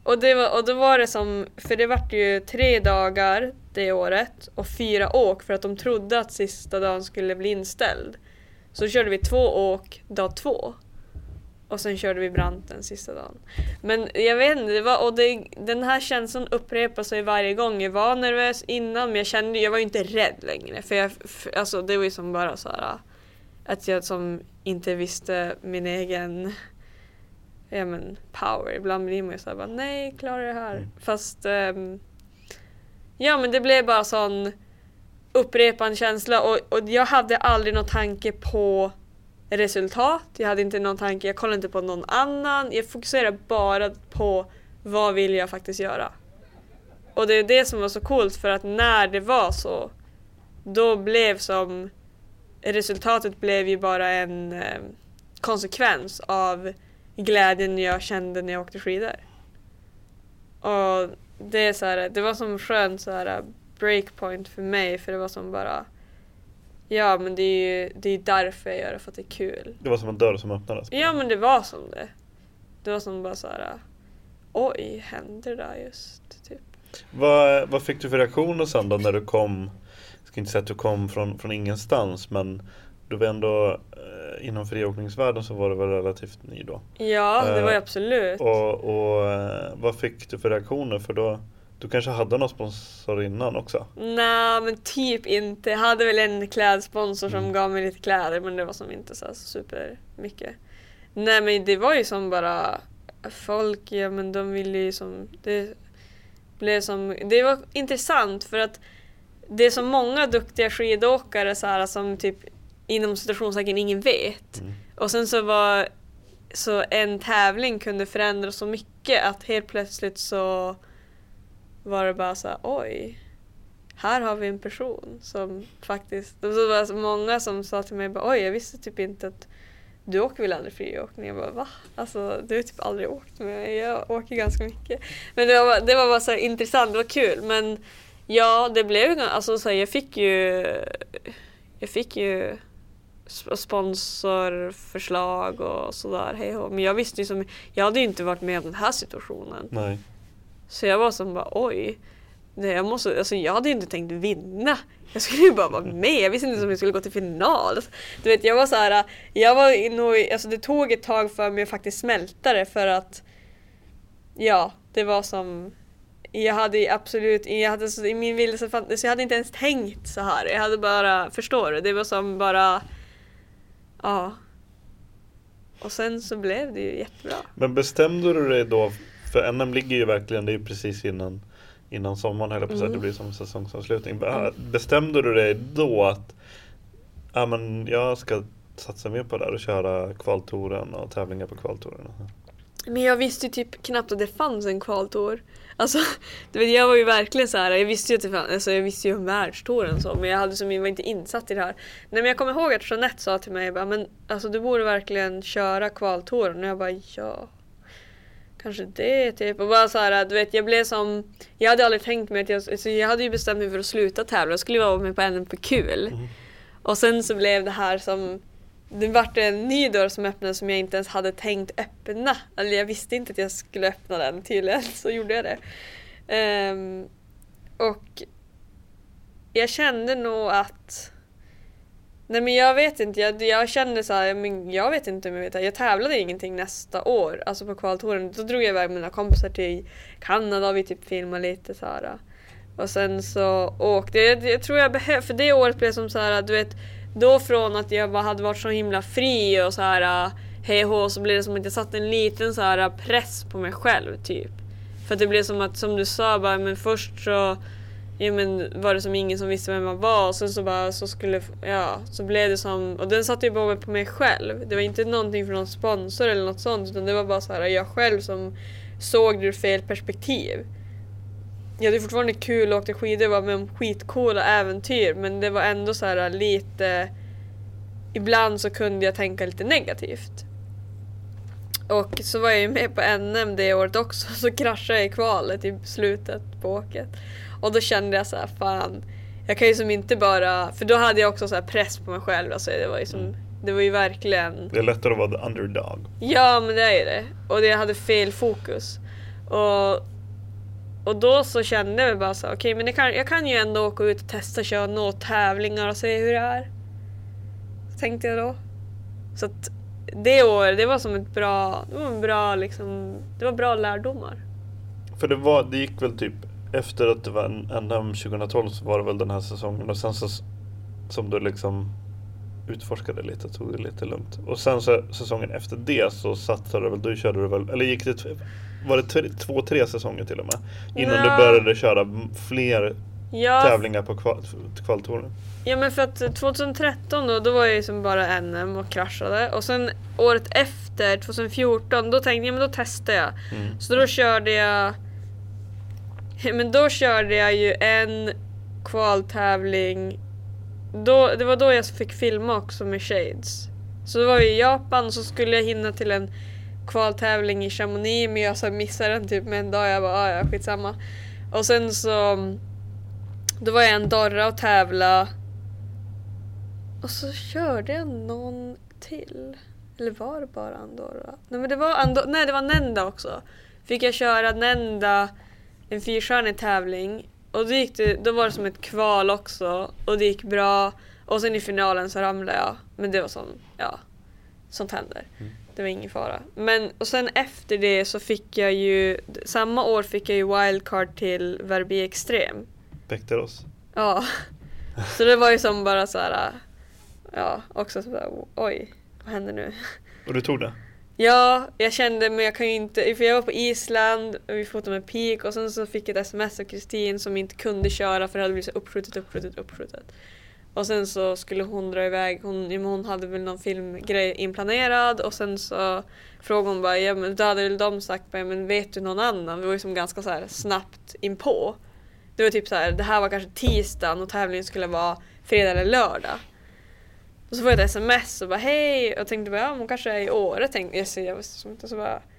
Och, det var, och då var det som, för det var ju tre dagar det året och fyra åk för att de trodde att sista dagen skulle bli inställd. Så körde vi två åk dag två. Och sen körde vi branten sista dagen. Men jag vet inte, det var, och det, den här känslan upprepar sig varje gång. Jag var nervös innan, men jag kände, jag var ju inte rädd längre. För, jag, för alltså, det var ju som bara så här, att jag som inte visste min egen ja, men, power. Ibland blir man ju så här, bara, nej, klarar det här. Mm. Fast, um, ja men det blev bara sån upprepande känsla. Och, och jag hade aldrig någon tanke på resultat. Jag hade inte någon tanke, jag kollade inte på någon annan. Jag fokuserade bara på vad vill jag faktiskt göra. Och det är det som var så coolt, för att när det var så, då blev som resultatet blev ju bara en eh, konsekvens av glädjen jag kände när jag åkte skidor. Och det är så här, det var som skönt så här breakpoint för mig, för det var som bara ja, men det är ju det är därför jag gör det, för att det är kul. Det var som en dörr som öppnades. Ja, men det var som det. Det var som bara så här, oj, hände det där just typ. Vad, vad fick du för reaktioner sen då när du kom? Jag ska inte säga att du kom från, från ingenstans, men du var ändå eh, inom friåkningsvärlden, så var du väl relativt ny då? Ja, det eh, var ju absolut. Och, och eh, vad fick du för reaktioner? För då, du kanske hade någon sponsor innan också? Nej, men typ inte. Jag hade väl en klädsponsor som mm. gav mig lite kläder, men det var som inte så super mycket. Nej, men det var ju som bara folk, ja men de ville ju som det blev som det var intressant, för att det är så många duktiga skidåkare så här, som typ inom situationstecken ingen vet. Mm. Och sen så var så en tävling kunde förändra så mycket att helt plötsligt så var det bara så här, oj, här har vi en person som faktiskt, det var så många som sa till mig bara, oj, jag visste typ inte att du åker väl aldrig friåkning. Jag bara, va? Alltså, du har typ aldrig åkt med mig. Jag åker ganska mycket. Men det var, det var bara så här intressant, det var kul. Men ja, det blev alltså så här, jag fick ju jag fick ju sponsorförslag och sådär, hej och. Men jag visste ju som, jag hade ju inte varit med om den här situationen. Nej. Så jag var som bara, oj, det, jag, måste, alltså, jag hade ju inte tänkt vinna. Jag skulle ju bara vara med. Jag visste inte om jag skulle gå till final. Du vet, jag var så här, jag var nog, alltså det tog ett tag för mig att faktiskt smälta det, för att ja, det var som jag hade absolut, jag hade så, i min vilse fantasi, så jag hade inte ens tänkt så här. Jag hade bara, förstår du, det var som bara ja. Och sen så blev det ju jättebra. Men bestämde du dig då, för N M ligger ju verkligen, det är ju precis innan innan sommaren, eller på så mm. det blir som säsongsavslutning. Mm. Bestämde du dig då att ja, men jag ska satsa mer på det och köra kvaltouren och tävlingar på kvaltouren? Men jag visste ju typ knappt att det fanns en kvaltour. Alltså, du vet, jag var ju verkligen så här, jag visste ju att det fanns, alltså jag visste ju om världstouren så, men jag hade som jag var inte insatt i det här. Nej, men jag kommer ihåg att Jeanette sa till mig bara, men alltså du borde verkligen köra kvaltouren, och jag bara, ja. Kanske det typ, och bara så här, du vet, jag blev som, jag hade aldrig tänkt mig att jag, alltså jag hade ju bestämt mig för att sluta tävla, jag skulle vara med på N M P kul. Mm. Och sen så blev det här som, det vart en ny dörr som öppnade som jag inte ens hade tänkt öppna. Eller jag visste inte att jag skulle öppna den, tydligen så gjorde jag det. Um, och jag kände nog att nej, men jag vet inte, jag, jag kände så här, men jag vet inte om jag vet, jag tävlade ingenting nästa år, alltså på kvaltouren. Då drog jag iväg mina kompisar till Kanada och vi typ filmade lite så här. Och sen så åkte jag, jag tror jag behövde, för det året blev som så här, du vet, då från att jag bara hade varit så himla fri och så här hej och så blev det som att jag satt en liten så här press på mig själv typ. För att det blev som att, som du sa bara, men först så ja, men var det som ingen som visste vem man var, och sen så bara så skulle, ja, så blev det som, och den satt ju bara på mig själv. Det var inte någonting från någon sponsor eller något sånt, utan det var bara så här, jag själv som såg det ur fel perspektiv. Jag hade fortfarande kul och åkte skidor, var med om skitcoola äventyr, men det var ändå så här lite, ibland så kunde jag tänka lite negativt. Och så var jag ju med på N M det året också, så kraschade jag i kvalet i slutet på åket. Och då kände jag så här, fan, jag kan ju som inte bara, för då hade jag också så här press på mig själv, alltså det var ju som, mm. det var ju verkligen, det är lättare att vara the underdog. Ja, men det är det. Och jag hade fel fokus. Och, och då så kände jag bara så okej, okay, men det kan, jag kan ju ändå åka ut och testa köra några tävlingar och se hur det är. Så tänkte jag då. Så att det året, det var som ett bra, det var en bra liksom, det var bra lärdomar. För det var, det gick väl typ efter att det var en N M tjugohundratolv så var det väl den här säsongen och sen så som du liksom utforskade lite, tog det lite lugnt. Och sen så säsongen efter det så satsade du väl, då körde du väl, eller gick det, var det t- två, tre säsonger till och med? Innan ja. du började köra fler ja. tävlingar på kval, kvaltouren. Ja, men för att tjugohundratretton då, då var jag ju som bara N M och kraschade. Och sen året efter, tjugohundrafjorton, då tänkte jag, men då testade jag. Mm. Så då körde jag, men då körde jag ju en kvaltävling. Då, det var då jag fick filma också med Shades. Så det var i Japan och så skulle jag hinna till en kvaltävling i Chamonix, men jag så missade den typ med en dag. Jag bara, ah, ja, skitsamma. Och sen så då var jag en Andorra och tävla. Och så körde jag någon till. Eller var det bara Andorra? Nej, men det var Andorra, nej, det var Nenda också. Fick jag köra Nenda, en fyrstjärnig tävling. Och då, gick det, då var det som ett kval också. Och det gick bra. Och sen i finalen så ramlade jag. Men det var sån, ja, sånt händer. Mm. Det var ingen fara. Men, och sen efter det så fick jag ju, samma år fick jag ju wildcard till Verbier Extreme. Vächterås. Ja. Så det var ju som bara så här, ja, också så där, oj, vad händer nu? Och du tog det? Ja, jag kände, men jag kan ju inte, för jag var på Island och vi fotade med Peak och sen så fick jag ett sms av Kristin som inte kunde köra för det hade blivit så uppskjutet, uppskjutet, uppskjutet. Och sen så skulle hon dra iväg, hon, hon hade väl någon filmgrej inplanerad och sen så frågade hon bara, ja men då hade väl de sagt bara, men vet du någon annan? Vi var ju som ganska så här snabbt inpå. Det var typ så här, det här var kanske tisdagen och tävlingen skulle vara fredag eller lördag. Och så får jag ett sms och bara hej. Och jag tänkte bara, ja hon kanske är i Åre. Tänkte jag, så jag visste inte, så bara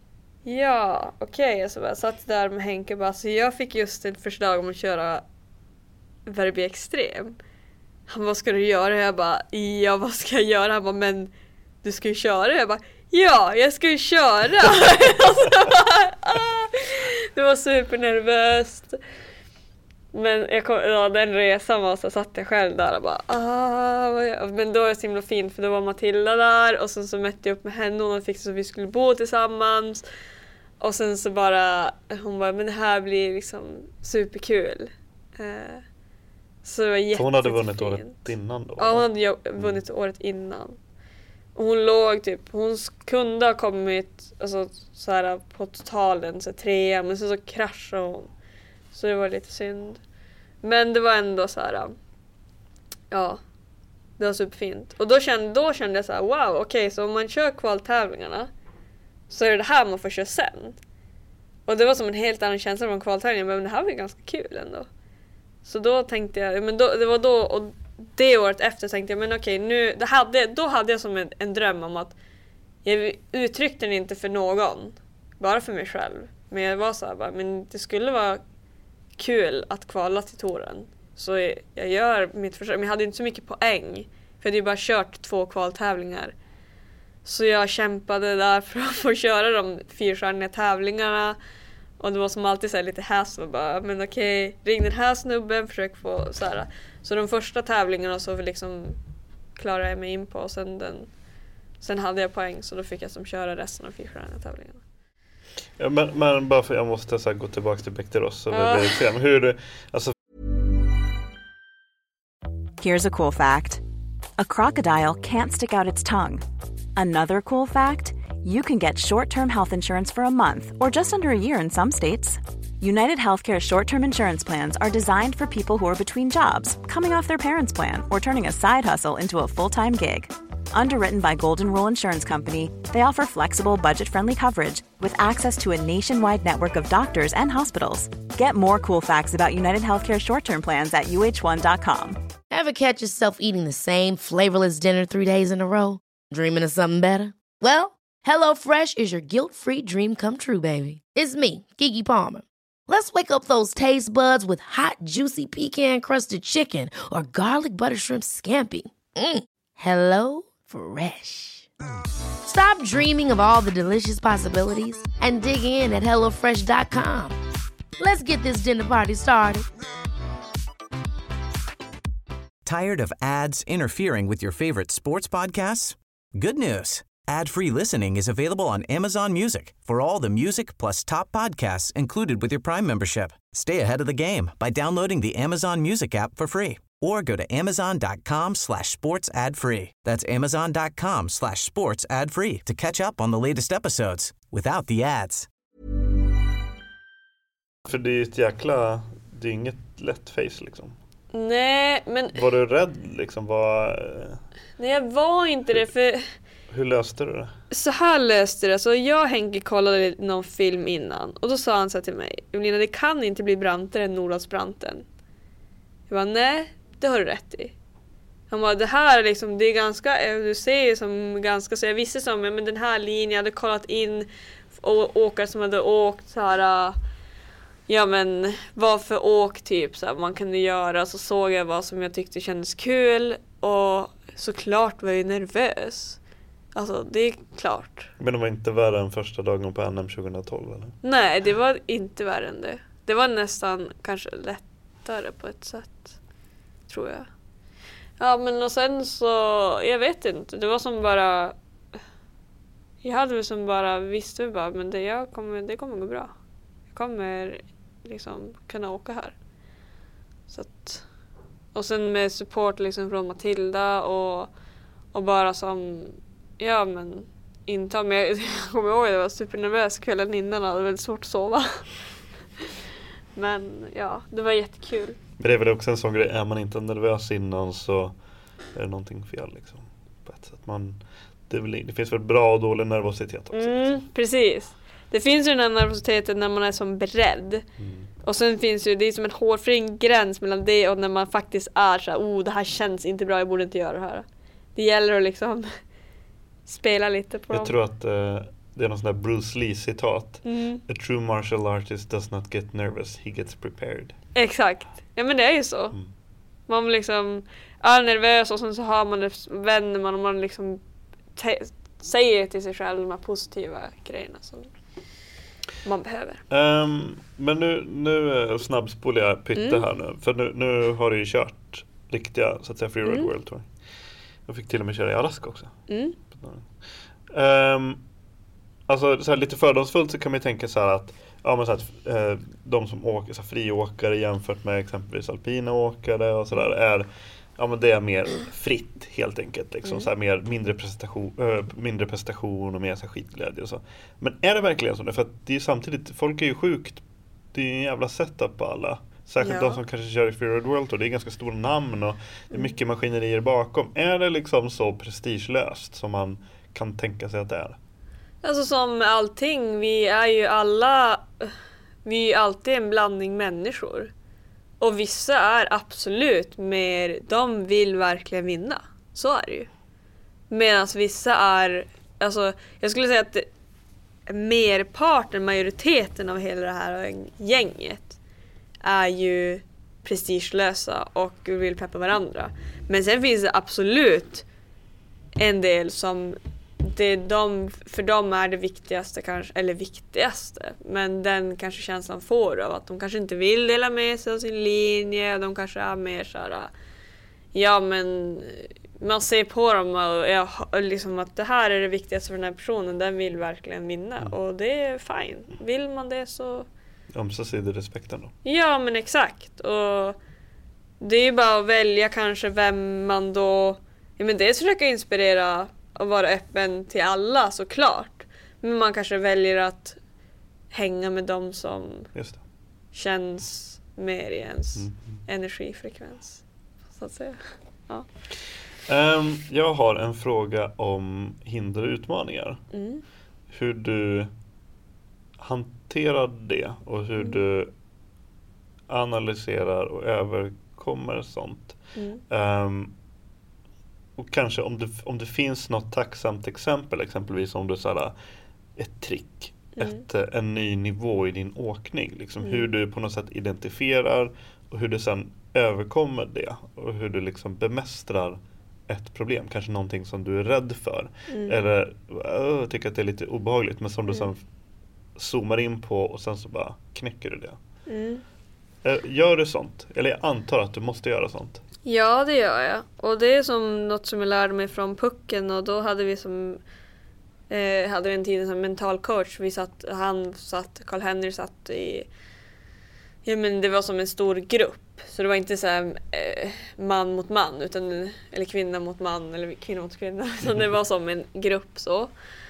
ja, okej. Okay. Så bara satt där med Henke bara, så jag fick just ett förslag om att köra Verbier Extreme. Han bara, vad ska du göra? Jag bara, ja vad ska jag göra? Han bara, men du ska ju köra. Jag bara, ja jag ska ju köra. bara, ah. Det var supernervöst. Men jag kom, ja, den resan var så satt jag själv där och bara ah, men då var det så himla fint för då var Matilda där och sen så mötte jag upp med henne och hon fick så att vi skulle bo tillsammans och sen så bara hon bara, men det här blir liksom superkul. Eh, så det var jättefint. Hon hade vunnit året innan då? Ja, hon hade ju vunnit mm. året innan. Och hon låg typ, hon kunde ha kommit alltså, så här, på totalen så tre, men så, så kraschade hon. Så det var lite synd. Men det var ändå så här, ja, det var superfint. Och då kände, då kände jag så här, wow, okej, okay, så om man kör kvaltävlingarna så är det det här man får köra sen. Och det var som en helt annan känsla från kvaltävlingen, men det här var ganska kul ändå. Så då tänkte jag, men då, det var då, och det året efter tänkte jag, men okej, okay, nu, det hade, då hade jag som en, en dröm om att jag uttryckte den inte för någon, bara för mig själv. Men jag var så här, bara, men det skulle vara kul att kvala till touren. Så jag gör mitt försök. Men jag hade inte så mycket poäng. För jag hade ju bara kört två kvaltävlingar. Så jag kämpade där för att få köra de fyrstjärniga tävlingarna. Och det var som alltid så här lite hassle. Bara, men okej, ring den här snubben. Försök få så här. Så de första tävlingarna så liksom klarade jag mig in på. Och sen, den, sen hade jag poäng. Så då fick jag som köra resten av fyrstjärniga tävlingarna. Ja, men, men bara för jag måste så här, gå tillbaka till Vächterås så uh. vi se hur alltså. Here's a cool fact. A crocodile can't stick out its tongue. Another cool fact, you can get short-term health insurance for a month or just under a year in some states. United Healthcare short-term insurance plans are designed for people who are between jobs, coming off their parents' plan, or turning a side hustle into a full-time gig. Underwritten by Golden Rule Insurance Company, they offer flexible, budget-friendly coverage with access to a nationwide network of doctors and hospitals. Get more cool facts about United Healthcare short-term plans at U H one dot com. Ever catch yourself eating the same flavorless dinner three days in a row? Dreaming of something better? Well, HelloFresh is your guilt-free dream come true, baby. It's me, Keke Palmer. Let's wake up those taste buds with hot, juicy pecan-crusted chicken or garlic butter shrimp scampi. Mm. Hello Fresh. Stop dreaming of all the delicious possibilities and dig in at hello fresh dot com. Let's get this dinner party started. Tired of ads interfering with your favorite sports podcasts? Good news. Ad-free listening is available on Amazon Music for all the music plus top podcasts included with your Prime membership. Stay ahead of the game by downloading the Amazon Music app for free or go to amazon.com slash sports ad free. That's amazon.com slash sports ad free to catch up on the latest episodes without the ads. För det är ett jäkla, det är inget lätt face liksom. Nej, men... Var du rädd liksom? Var... Nej, jag var inte det för... Hur löste du det? Så här löste det. Så jag och Henke kollade någon film innan. Och då sa han så här till mig: Evelina, det kan inte bli brantare än Nordalsbranten. Jag bara, nej, det har du rätt i. Han bara, det här liksom, det är ganska, du ser som ganska, så jag visste som, men den här linjen, jag hade kollat in och åkare som hade åkt så här, ja men vad för åk typ så här, man kunde göra, så såg jag vad som jag tyckte kändes kul och såklart var jag nervös. Alltså det är klart. Men det var inte värre än första dagen på N M tjugohundratolv eller? Nej, det var inte värre än det. Det var nästan kanske lättare på ett sätt, tror jag. Ja, men och sen så, jag vet inte, det var som bara, jag hade väl som bara, visste bara, men det, jag kommer, det kommer gå bra. Jag kommer liksom kunna åka här. Så att, och sen med support liksom från Matilda och, och bara som, ja men inte, men jag, jag kommer ihåg att jag var supernervös kvällen innan och hade väldigt svårt att sova. Men ja, det var jättekul. Men det är väl också en sån grej, är man inte nervös innan så är det någonting fel liksom, på ett sätt. Man, det, är väl, det finns väl bra och dålig nervositet också. Mm, liksom. Precis. Det finns ju den här nervositeten när man är som beredd. Mm. Och sen finns ju, det är som en hårfin gräns mellan det och när man faktiskt är så här, oh det här känns inte bra, jag borde inte göra det här. Det gäller att liksom spela lite på Jag dem. tror att eh, det är någon sån där Bruce Lee-citat. Mm. A true martial artist does not get nervous, he gets prepared. Exakt. Ja men det är ju så. Mm. Man liksom är nervös och sen så har man det, vänder man och man liksom te- säger till sig själv de här positiva grejerna som man behöver. Um, men nu, nu snabbspolar jag pytte mm. här nu. För nu, nu har du ju kört riktiga, så att säga, Free Ride mm. World Tour. Jag fick till och med köra i Alaska också. Mm. Um, alltså så här, lite fördomsfullt så kan man ju tänka så här att ja, men så att eh, de som åker så här, friåkare jämfört med exempelvis alpina åkare och sådär är, ja men det är mer fritt helt enkelt liksom, mm. så här, mer mindre prestation, äh, mindre prestation och mer så här, skitglädje och så. Men är det verkligen så? För att det är samtidigt, folk är ju sjukt, det är en jävla setup på alla. Särskilt ja. de som kanske kör i Free Ride World Tour, det är ganska stora namn och det är mycket maskinerier bakom. Är det liksom så prestigelöst som man kan tänka sig att det är? Alltså som allting, vi är ju alla, vi är ju alltid en blandning människor. Och vissa är absolut mer, de vill verkligen vinna. Så är det ju. Medan vissa är, alltså jag skulle säga att merparten, majoriteten av hela det här gänget är ju prestigelösa och vill peppa varandra. Men sen finns det absolut en del som det de, för dem är det viktigaste kanske, eller viktigaste, men den kanske känslan får av att de kanske inte vill dela med sig av sin linje, de kanske är mer så här, ja men man ser på dem och ja, liksom att det här är det viktigaste för den här personen, den vill verkligen vinna mm. och det är fine. Vill man det så ömsesidig respekten då. Ja men exakt, och det är ju bara att välja kanske vem man då, ja men dels försöka inspirera och vara öppen till alla såklart. Men man kanske väljer att hänga med dem som Just det. känns mer i ens mm. energifrekvens. Så att säga. Ja. Um, jag har en fråga om hinder och utmaningar. Mm. Hur du hanterar det och hur mm. du analyserar och överkommer sånt. Mm. Um, Och kanske om det, om det finns något tacksamt exempel, exempelvis om du såhär, ett trick, mm. ett, en ny nivå i din åkning. Liksom, mm. hur du på något sätt identifierar och hur du sen överkommer det. Och hur du liksom bemästrar ett problem. Kanske någonting som du är rädd för. Mm. Eller uh, tycker att det är lite obehagligt. Men som du Mm. sen zoomar in på och sen så bara knäcker du det. Mm. Gör du sånt? Eller jag antar att du måste göra sånt. Ja, det gör jag. Och det är som något som jag lärde mig från pucken. Och då hade vi som eh, hade vi en tid som mental coach. Vi satt, han satt, Carl-Henry satt i, ja men det var som en stor grupp. Så det var inte så här, eh, man mot man, utan, eller kvinna mot man, eller kvinna mot kvinna. Utan det var som en grupp så.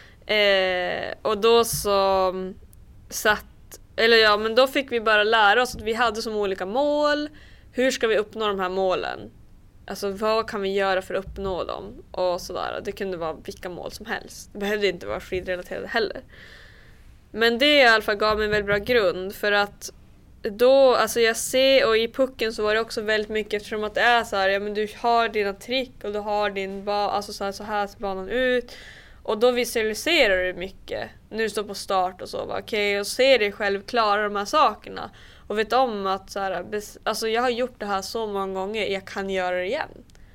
Eh, och då så satt, eller ja, men då fick vi bara lära oss att vi hade som olika mål. Hur ska vi uppnå de här målen? Alltså vad kan vi göra för att uppnå dem? Och sådär. Det kunde vara vilka mål som helst. Det behövde inte vara skidrelaterade heller. Men det i alla fall gav mig en väldigt bra grund. För att då, alltså jag ser, och i pucken så var det också väldigt mycket, eftersom att det är så här, ja men du har dina trick och du har din, ba- alltså så här, så här ser banan ut. Och då visualiserar du mycket. Nu du står på start och så. Okej, okay, och ser dig själv klara de här sakerna. Och vet om att så här, alltså jag har gjort det här så många gånger. Jag kan göra det igen.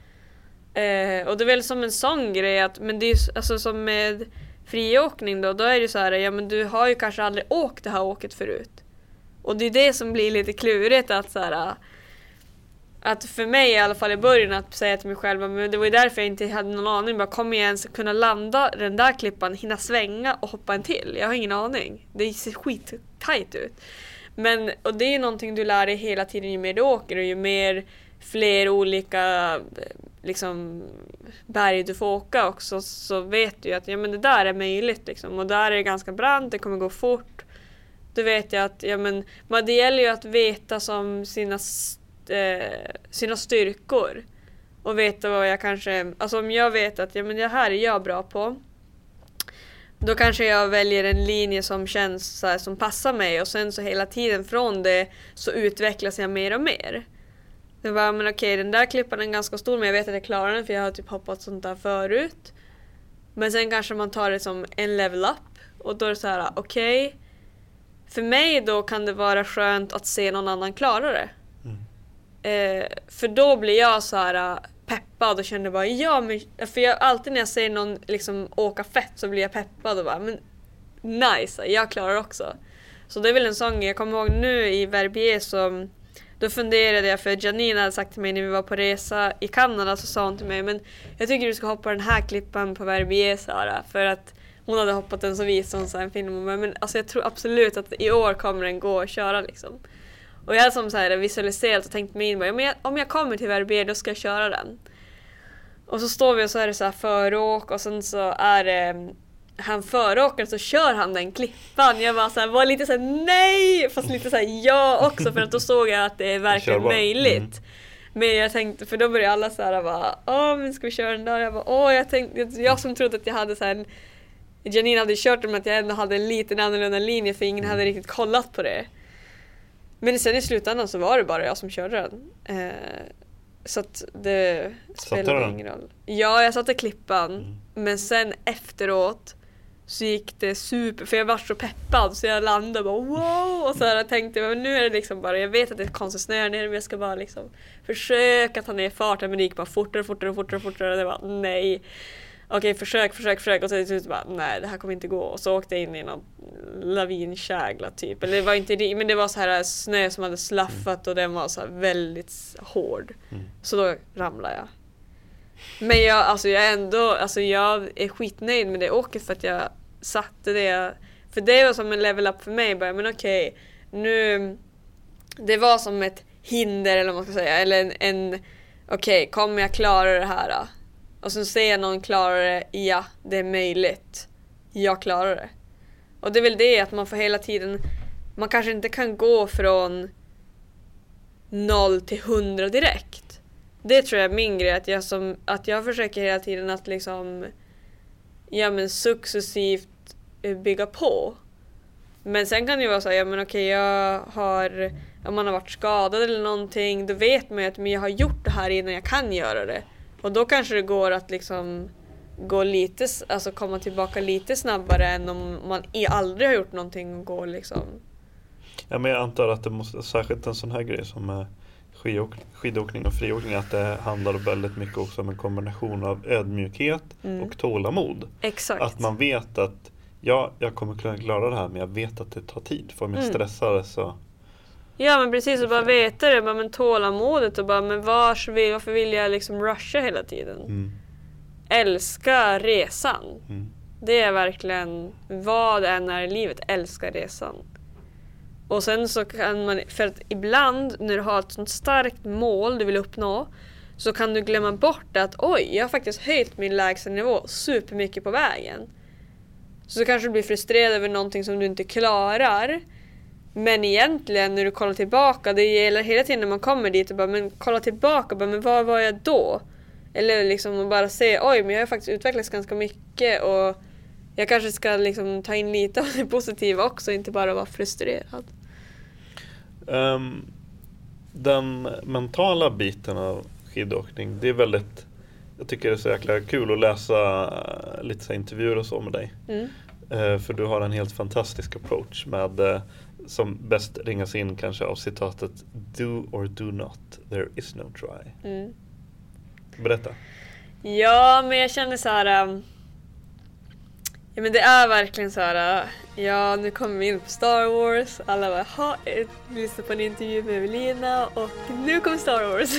Eh, och det är väl som en sån grej. Att, men det är alltså som med friåkning då. Då är det så här. Ja men du har ju kanske aldrig åkt det här åket förut. Och det är det som blir lite klurigt. Att så här, att för mig i alla fall i början att säga till mig själv, men det var ju därför jag inte hade någon aning, bara kommer jag ens kunna landa den där klippan, hinna svänga och hoppa en till? Jag har ingen aning. Det ser skittajt ut. Men, och det är någonting du lär dig hela tiden ju mer du åker, och ju mer fler olika liksom berg du får åka också, så vet du att ja, men det där är möjligt liksom. Och där är det ganska brant, det kommer gå fort. Då vet jag att ja, men, men det gäller ju att veta som sina Eh, sina styrkor och veta vad jag kanske, alltså om jag vet att ja, men det här är jag bra på, då kanske jag väljer en linje som känns så här, som passar mig, och sen så hela tiden från det så utvecklas jag mer och mer. Det var men okej, den där klippan är ganska stor, men jag vet att jag klarar den för jag har typ hoppat sånt där förut. Men sen kanske man tar det som en level up, och då är det så här okej, okay, för mig då kan det vara skönt att se någon annan klara det. Eh, för då blir jag så här peppad och känner bara ja, men för jag alltid när jag ser någon liksom åka fett så blir jag peppad och bara men nice, jag klarar också. Så det är väl en sång jag kommer ihåg nu i Verbier, så då funderade jag, för Janine hade sagt till mig när vi var på resa i Kanada, så sa hon till mig, men jag tycker du ska hoppa den här klippan på Verbier, Sara, för att hon hade hoppat den, så visade hon så en film och men alltså jag tror absolut att i år kommer den gå att köra liksom. Och jag hade som så här visualiserat och tänkt mig in, bara, men jag, om jag kommer till Verbier då ska jag köra den. Och så står vi och så är det så här föråk, och sen så är det han föråkaren, så kör han den klippan. Jag var så här, var lite så här nej, fast lite så här ja också, för att då såg jag att det är verkligen möjligt. Mm. Men jag tänkte, för då började alla så här bara, åh men ska vi köra den där? Jag bara, åh jag tänkte, jag som trodde att jag hade så här, Janine hade kört den, men att jag ändå hade en liten annorlunda linje, för ingen hade riktigt kollat på det. Men sen i slutändan så var det bara jag som körde den. Eh, så att det spelade ingen roll. Ja, jag satte klippan. Mm. Men sen efteråt så gick det super. För jag var så peppad så jag landade och bara wow. Och så här tänkte jag, men nu är det liksom bara, jag vet att det är konstigt snö ner, men jag ska bara liksom försöka ta ner farten. Men det gick bara fortare, fortare, fortare, fortare. Och det var nej. Okej, försök, försök, försök. Och så till slut bara, nej det här kommer inte gå. Och så åkte jag in i någon lavinkägla typ. Eller det var inte det, men det var så här snö som hade slaffat, och den var så här väldigt hård. Mm. Så då ramlade jag. Men jag, alltså jag ändå, alltså jag är skitnöjd med det åket, för att jag satte det. För det var som en level up för mig. Bara, men okej, nu, det var som ett hinder eller vad man ska säga. Eller en, en okej, okay, kommer jag klara det här då? Och så ser jag någon klara det, ja, det är möjligt. Jag klarar det. Och det är väl det att man får hela tiden, man kanske inte kan gå från noll till hundra direkt. Det tror jag är min grej, att jag, som, att jag försöker hela tiden att liksom, ja men successivt bygga på. Men sen kan det ju vara så här, ja men okej, jag har, om man har varit skadad eller någonting, då vet man ju att men jag har gjort det här innan jag kan göra det. Och då kanske det går att liksom gå lite, alltså komma tillbaka lite snabbare än om man aldrig har gjort någonting och gå liksom. Ja, men jag antar att det måste, särskilt en sån här grej som är skidåk- skidåkning och friåkning att det handlar väldigt mycket också om en kombination av ödmjukhet mm. och tålamod. Exakt. Att man vet att ja, jag kommer kunna klara det här, men jag vet att det tar tid. För om jag mm. stressar så... Ja, men precis, och bara veta det, bara, men tålamodet och bara, men vars vill, varför vill jag liksom rusha hela tiden? Mm. Älska resan. Mm. Det är verkligen vad det än är i livet, älska resan. Och sen så kan man, för att ibland när du har ett sånt starkt mål du vill uppnå, så kan du glömma bort att oj, jag har faktiskt höjt min lägsta nivå supermycket på vägen. Så kanske du blir frustrerad över någonting som du inte klarar. Men egentligen när du kollar tillbaka, det gäller hela tiden när man kommer dit och bara, men kolla tillbaka, bara, men vad var jag då? Eller liksom bara se, oj, men jag har faktiskt utvecklats ganska mycket och jag kanske ska liksom ta in lite av det positiva också, inte bara vara frustrerad. Um, den mentala biten av skidåkning, det är väldigt, jag tycker det är så jäkla kul att läsa lite så intervjuer och så med dig. Mm. Uh, för du har en helt fantastisk approach med uh, som bäst ringas in kanske av citatet do or do not, there is no try. Mm. Berätta. Ja, men jag känner så här. Um, ja, men det är verkligen så här. Uh, ja, nu kommer vi in på Star Wars. Alla bara, ha, lyssna på en intervju med Evelina och nu kommer Star Wars.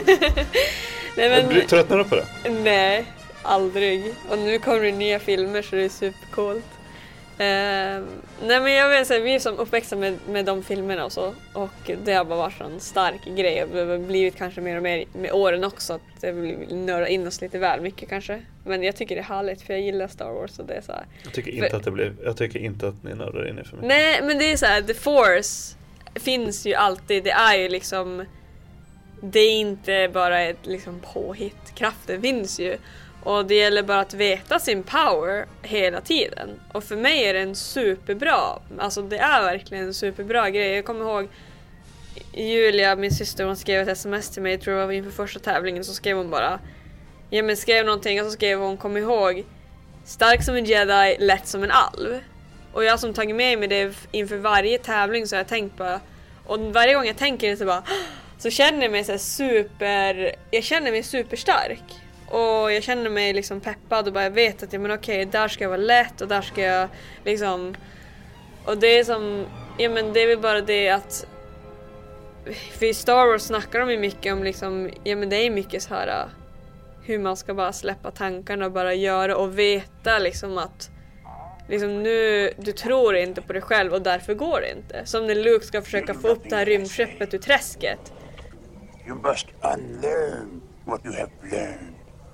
Nej, men, jag tröttnar du på det? Nej, aldrig. Och nu kommer det nya filmer så det är supercoolt. Uh, nej, men jag vill säga, vi är som uppväxta med, med de filmerna och så, och det har bara varit en stark grej och det har blivit kanske mer och mer med åren också, att det vill nörda in oss lite väl mycket kanske, men jag tycker det är härligt för jag gillar Star Wars och det är så här. Jag tycker inte för, att det blir, jag tycker inte att ni nördar in er för mycket. Nej, men det är så här, the force finns ju alltid, det är ju liksom, det är inte bara ett liksom påhitt, kraften finns ju. Och det gäller bara att veta sin power hela tiden. Och för mig är det en superbra, alltså det är verkligen en superbra grej. Jag kommer ihåg Julia, min syster, hon skrev ett sms till mig, jag tror jag var inför första tävlingen, så skrev hon bara, ja men skrev någonting och så skrev hon, kom ihåg, stark som en jedi, lätt som en alv. Och jag som tagit med mig det inför varje tävling så har jag tänkt bara, och varje gång jag tänker det så bara, så känner jag mig så här super, jag känner mig superstark. Och jag känner mig liksom peppad och bara jag vet att ja, men okej, där ska jag vara lätt och där ska jag liksom, och det är som, ja men det är väl bara det att för i Star Wars snackar de ju mycket om liksom, ja men det är mycket så här hur man ska bara släppa tankarna och bara göra och veta liksom att liksom nu, du tror inte på dig själv och därför går det inte. Som när Luke ska försöka få upp det här rymdskeppet ur träsket. You must unlearn what you have learned.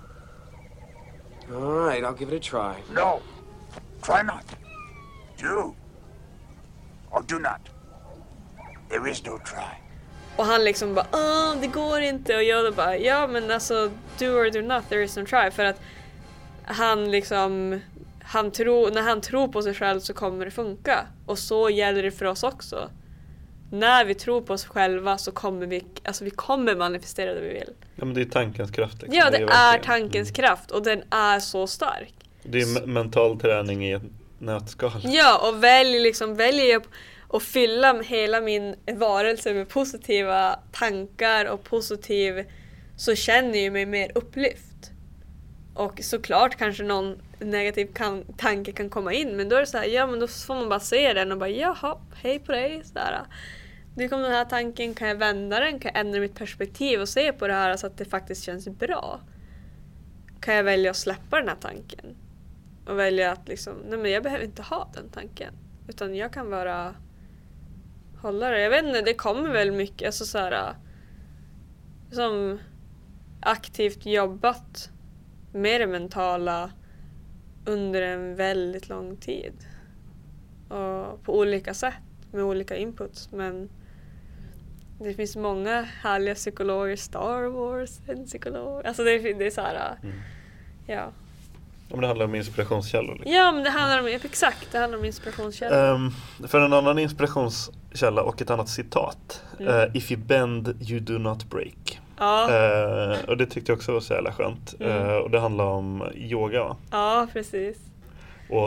All right, I'll give it a try. No, try not. Do or do not. There is no try. Och han liksom bara, ah, det går inte. Och jag bara, ja men alltså, do or do not, there is no try. För att han liksom, han tror, när han tror på sig själv så kommer det funka. Och så gäller det för oss också. När vi tror på oss själva så kommer vi, alltså vi kommer manifestera det vi vill. Ja, men det är tankens kraft. Liksom. Ja, det, det är, är tankens mm. kraft och den är så stark. Det är me- mental träning i ett nötskal. Ja, och välj, liksom, väljer jag att fylla hela min varelse med positiva tankar och positiv, så känner jag mig mer upplyft. Och såklart kanske någon negativ kan, tanke kan komma in, men då är det så här, ja men då får man bara se den och bara, jaha, hej på dig, sådär. Nu kom den här tanken, kan jag vända den? Kan jag ändra mitt perspektiv och se på det här så att det faktiskt känns bra? Kan jag välja att släppa den här tanken? Och välja att liksom, nej men jag behöver inte ha den tanken. Utan jag kan bara hålla det. Jag vet inte, det kommer väl mycket, alltså så här, som aktivt jobbat med det mentala under en väldigt lång tid. Och på olika sätt, med olika inputs. Men det finns många härliga psykologer, Star Wars, en psykolog. Alltså det, det är så här, mm. ja. Om det handlar om inspirationskällor. Liksom. Ja, men det handlar om, exakt, det handlar om inspirationskällor. Um, för en annan inspirationskälla och ett annat citat. Mm. Uh, If you bend, you do not break. Ja. Uh, och det tyckte jag också var så jävla skönt. Mm. Uh, och det handlar om yoga, va? Ja, precis. Och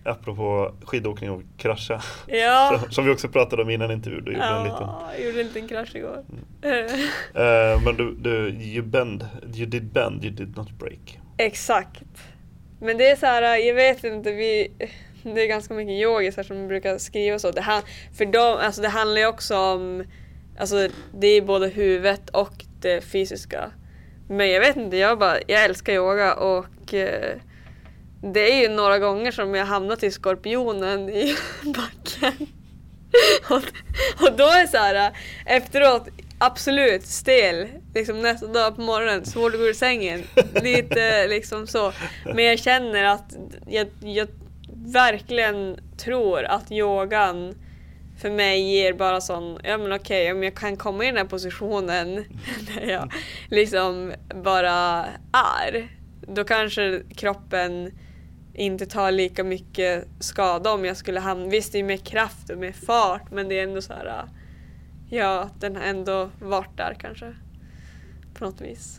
apropå skidåkning och krascha. Ja. Så, som vi också pratade om innan intervju. Du gjorde ja, en liten... jag gjorde en liten krasch igår. Mm. uh, men du, du you bend, you did bend, you did not break. Exakt. Men det är så här, jag vet inte, vi, det är ganska mycket yogisar som brukar skriva så. Det, han, för dem, alltså det handlar ju också om, alltså det är både huvudet och det fysiska. Men jag vet inte, jag bara, jag älskar yoga och eh, det är ju några gånger som jag hamnat i skorpionen i backen. och, och då är så här, efteråt absolut stel, liksom nästa dag på morgonen, svårt att gå ur sängen, lite liksom så. Men jag känner att jag, jag verkligen tror att yogan för mig ger bara sån, ja men okej, om jag kan komma i den här positionen där jag liksom bara är, då kanske kroppen inte tar lika mycket skada om jag skulle hamna, visst det är med kraft och med fart, men det är ändå så här, ja, den har ändå varit där kanske på något vis.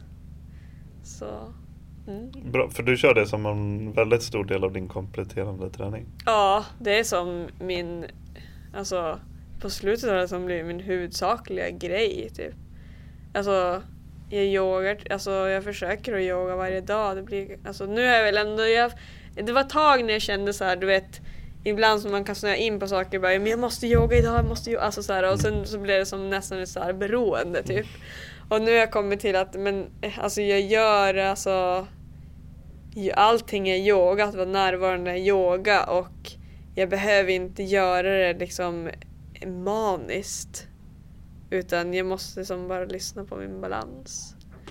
Så mm. Bra, för du kör det som en väldigt stor del av din kompletterande träning. Ja, det är som min, alltså på slutet har det som blivit min huvudsakliga grej typ. Alltså jag yogar, alltså jag försöker att yoga varje dag. Det blir, alltså nu är jag väl ändå, jag, det var ett tag när jag kände så här, du vet, ibland som man kan snöa in på saker bara, men jag måste yoga idag, jag måste yoga, alltså så här, och sen så blev det som nästan ett så här beroende typ. Och nu har jag kommit till att, men alltså jag gör alltså allting är yoga, att vara närvarande är yoga, och jag behöver inte göra det liksom maniskt, utan jag måste som bara lyssna på min balans.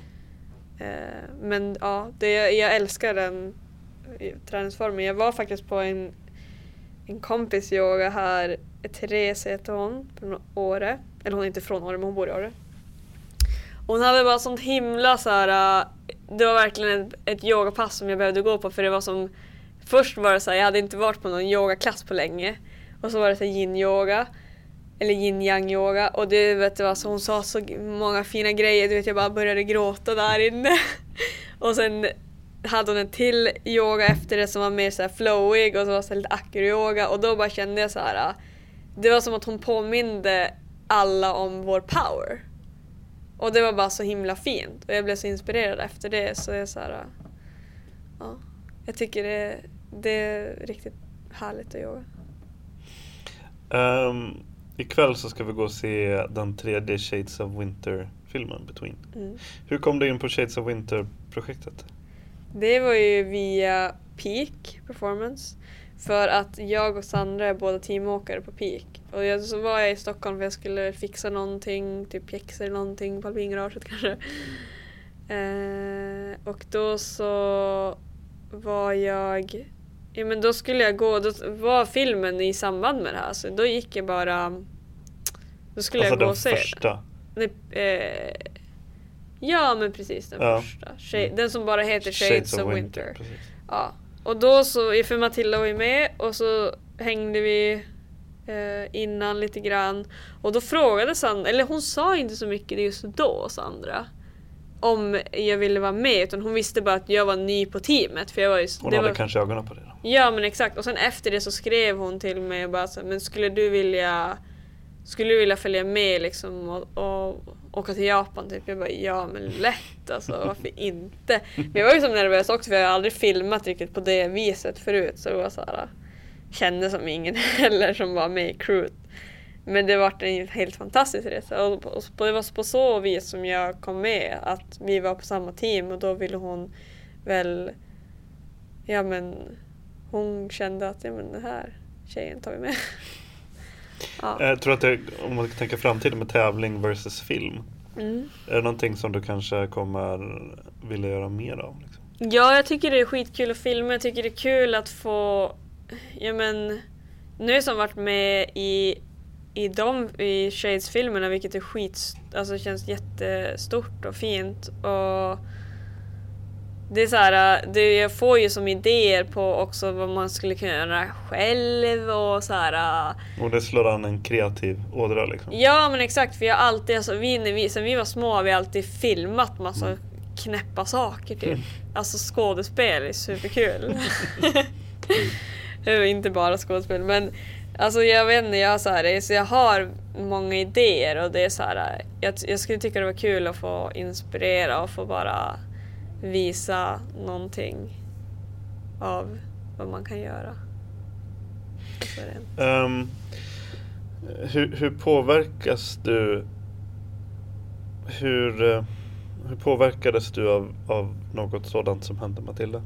Eh, men ja, det, jag älskar den träningsformen. Jag var faktiskt på en en kompis yoga här, Therese heter hon, från Åre. Eller hon är inte från Åre, men hon bor i Åre. Hon hade bara sånt himla så här, det var verkligen ett, ett yogapass som jag behövde gå på, för det var som, först var det så här, jag hade inte varit på någon yogaklass på länge. Och så var det så yin yoga, eller yin yang yoga, och det vet du vad, så hon sa så många fina grejer, du vet, jag bara började gråta där inne. Och sen hade hon en till yoga efter det som var mer så här flowig, och så var det så lite akro-yoga, och då bara kände jag så här, det var som att hon påminde alla om vår power. Och det var bara så himla fint, och jag blev så inspirerad efter det, så jag så här, ja, jag tycker det, det är riktigt härligt att yoga. Um, ikväll så ska vi gå och se den tredje Shades of Winter-filmen, Between. Mm. Hur kom du in på Shades of Winter-projektet? Det var ju via Peak Performance. För att jag och Sandra är båda teamåkare på Peak. Och jag, så var jag i Stockholm för jag skulle fixa någonting, typ pjäxor eller någonting på alpingaraget kanske. Eh, och då så var jag, ja men då skulle jag gå, då var filmen i samband med det här. Så då gick jag bara, då skulle alltså jag gå och se. Alltså den första? Det, eh, ja men precis den ja. första. Shade, den som bara heter Shades, Shades of, of Winter. Winter. Ja. Och då så, för Matilda var ju med, och så hängde vi eh, innan lite grann. Och då frågade Sandra, eller hon sa inte så mycket just då, Sandra, om jag ville vara med, utan hon visste bara att jag var ny på teamet. För jag var just, hon det hade var, kanske ögonen på det då. Ja men exakt, och sen efter det så skrev hon till mig och bara så, men skulle du vilja skulle du vilja följa med liksom och, och åka till Japan typ? Jag bara, ja men lätt alltså, varför inte? Men jag var ju som nervös också, för jag har aldrig filmat riktigt på det viset förut, så det var så här, kände som ingen heller som var med i crewet. Men det var en helt fantastisk resa, och, och, och det var på så vis som jag kom med, att vi var på samma team, och då ville hon väl, ja men hon kände att ja men den här tjejen tar vi med. Ja. Jag tror att det, om man tänker framtiden med tävling versus film, mm. är det någonting som du kanske kommer vilja göra mer av? Liksom? Ja, jag tycker det är skitkul att filma. Jag tycker det är kul att få, ja men, nu som varit med i i de i Shades-filmerna, vilket är skit, alltså känns jättestort och fint, och det är så här, det, jag får ju som idéer på också vad man skulle kunna göra själv och så här. Och det slår an en kreativ ådra liksom. Ja men exakt, för jag alltid, alltså, vi, när vi, sen vi var små har vi alltid filmat massa mm. knäppa saker typ. Mm. Alltså skådespel är superkul. inte bara skådespel, men alltså jag vet inte, jag har så här, så jag har många idéer och det är så här, jag, jag skulle tycka det var kul att få inspirera och få bara visa någonting av vad man kan göra. Um, hur, hur påverkas du hur, hur påverkades du av, av något sådant som hände Matilda?